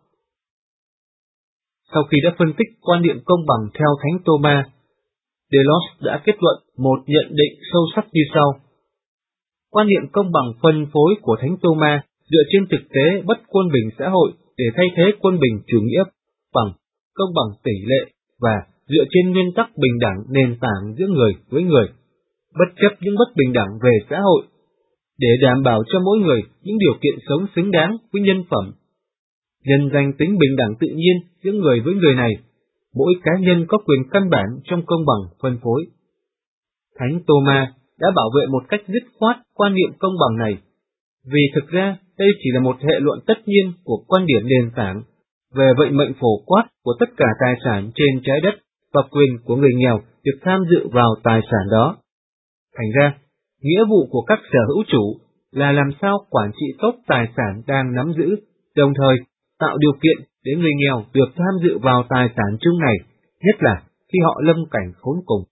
Sau khi đã phân tích quan niệm công bằng theo Thánh Thomas, Delos đã kết luận một nhận định sâu sắc như sau. Quan niệm công bằng phân phối của Thánh Thomas dựa trên thực tế bất quân bình xã hội để thay thế quân bình chủ nghĩa bằng công bằng tỷ lệ và dựa trên nguyên tắc bình đẳng nền tảng giữa người với người, bất chấp những bất bình đẳng về xã hội, để đảm bảo cho mỗi người những điều kiện sống xứng đáng với nhân phẩm. Nhân danh tính bình đẳng tự nhiên giữa người với người này, mỗi cá nhân có quyền căn bản trong công bằng phân phối. Thánh Thomas đã bảo vệ một cách dứt khoát quan niệm công bằng này, vì thực ra đây chỉ là một hệ luận tất nhiên của quan điểm nền tảng về vận mệnh phổ quát của tất cả tài sản trên trái đất và quyền của người nghèo được tham dự vào tài sản đó. Thành ra, nghĩa vụ của các sở hữu chủ là làm sao quản trị tốt tài sản đang nắm giữ, đồng thời tạo điều kiện để người nghèo được tham dự vào tài sản chung này, nhất là khi họ lâm cảnh khốn cùng.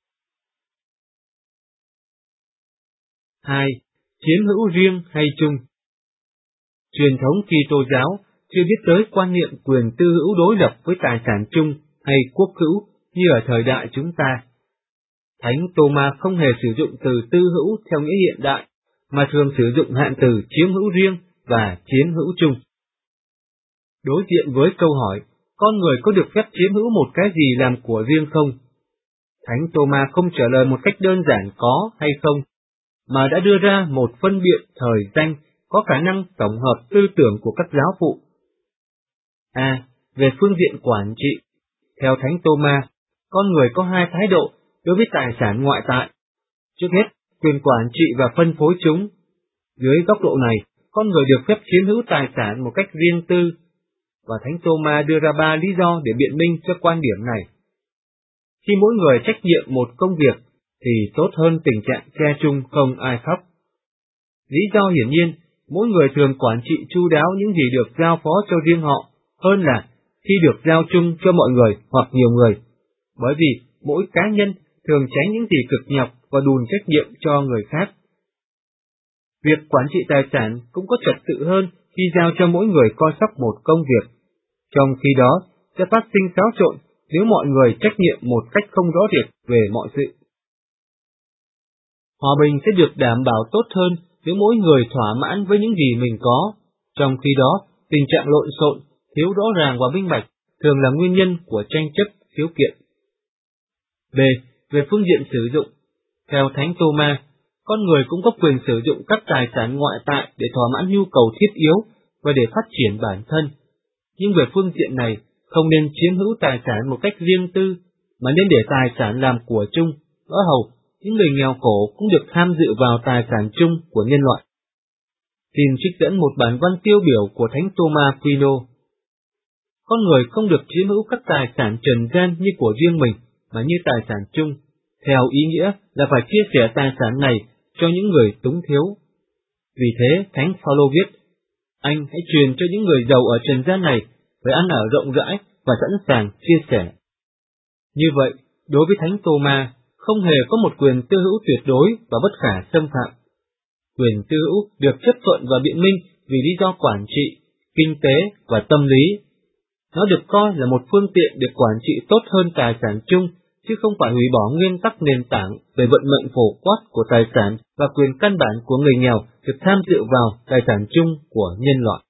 2. Chiếm hữu riêng hay chung? Truyền thống Kitô giáo chưa biết tới quan niệm quyền tư hữu đối lập với tài sản chung hay quốc hữu như ở thời đại chúng ta. Thánh Thomas không hề sử dụng từ tư hữu theo nghĩa hiện đại, mà thường sử dụng hạn từ chiếm hữu riêng và chiếm hữu chung. Đối diện với câu hỏi, con người có được phép chiếm hữu một cái gì làm của riêng không? Thánh Thomas không trả lời một cách đơn giản có hay không, mà đã đưa ra một phân biệt thời danh có khả năng tổng hợp tư tưởng của các giáo phụ. Về phương diện quản trị, theo Thánh Tô-ma, con người có hai thái độ đối với tài sản ngoại tại. Trước hết, quyền quản trị và phân phối chúng. Dưới góc độ này, con người được phép chiếm hữu tài sản một cách riêng tư, và Thánh Tô-ma đưa ra 3 lý do để biện minh cho quan điểm này. Khi mỗi người trách nhiệm một công việc, thì tốt hơn tình trạng che chung không ai khóc. Lý do hiển nhiên, mỗi người thường quản trị chu đáo những gì được giao phó cho riêng họ, hơn là khi được giao chung cho mọi người hoặc nhiều người, bởi vì mỗi cá nhân thường tránh những gì cực nhọc và đùn trách nhiệm cho người khác. Việc quản trị tài sản cũng có trật tự hơn khi giao cho mỗi người coi sóc một công việc. Trong khi đó, sẽ phát sinh xáo trộn nếu mọi người trách nhiệm một cách không rõ rệt về mọi sự. Hòa bình sẽ được đảm bảo tốt hơn nếu mỗi người thỏa mãn với những gì mình có. Trong khi đó, tình trạng lộn xộn, thiếu rõ ràng và minh bạch thường là nguyên nhân của tranh chấp khiếu kiện. B. Về phương diện sử dụng, theo Thánh Tô-ma, con người cũng có quyền sử dụng các tài sản ngoại tại để thỏa mãn nhu cầu thiết yếu và để phát triển bản thân. Nhưng về phương diện này, không nên chiếm hữu tài sản một cách riêng tư, mà nên để tài sản làm của chung, ở hầu những người nghèo khổ cũng được tham dự vào tài sản chung của nhân loại. Xin trích dẫn một bản văn tiêu biểu của Thánh Tô-ma Aquino. Con người không được chiếm hữu các tài sản trần gian như của riêng mình, mà như tài sản chung, theo ý nghĩa là phải chia sẻ tài sản này cho những người túng thiếu. Vì thế, Thánh Phaolô viết, anh hãy truyền cho những người giàu ở trần gian này phải ăn ở rộng rãi và sẵn sàng chia sẻ. Như vậy, đối với Thánh Tô-ma, không hề có một quyền tư hữu tuyệt đối và bất khả xâm phạm. Quyền tư hữu được chấp thuận và biện minh vì lý do quản trị, kinh tế và tâm lý. Nó được coi là một phương tiện để quản trị tốt hơn tài sản chung, chứ không phải hủy bỏ nguyên tắc nền tảng về vận mệnh phổ quát của tài sản và quyền căn bản của người nghèo được tham dự vào tài sản chung của nhân loại.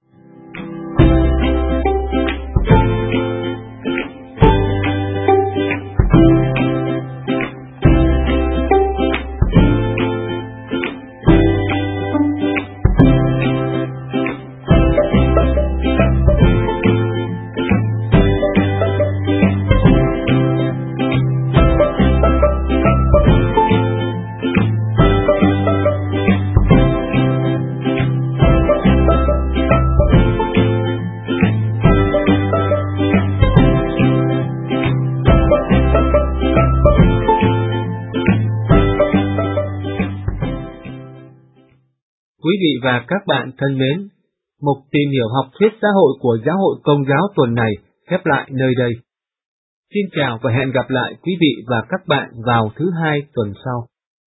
Quý vị và các bạn thân mến, mục tìm hiểu học thuyết xã hội của Giáo hội Công giáo tuần này khép lại nơi đây. Xin chào và hẹn gặp lại quý vị và các bạn vào thứ Hai tuần sau.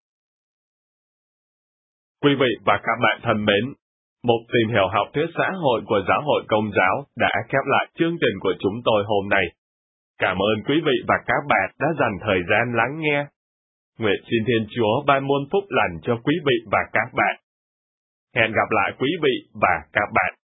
Quý vị và các bạn thân mến, mục tìm hiểu học thuyết xã hội của Giáo hội Công giáo đã khép lại chương trình của chúng tôi hôm nay. Cảm ơn quý vị và các bạn đã dành thời gian lắng nghe. Nguyện xin Thiên Chúa ban muôn phúc lành cho quý vị và các bạn. Hẹn gặp lại quý vị và các bạn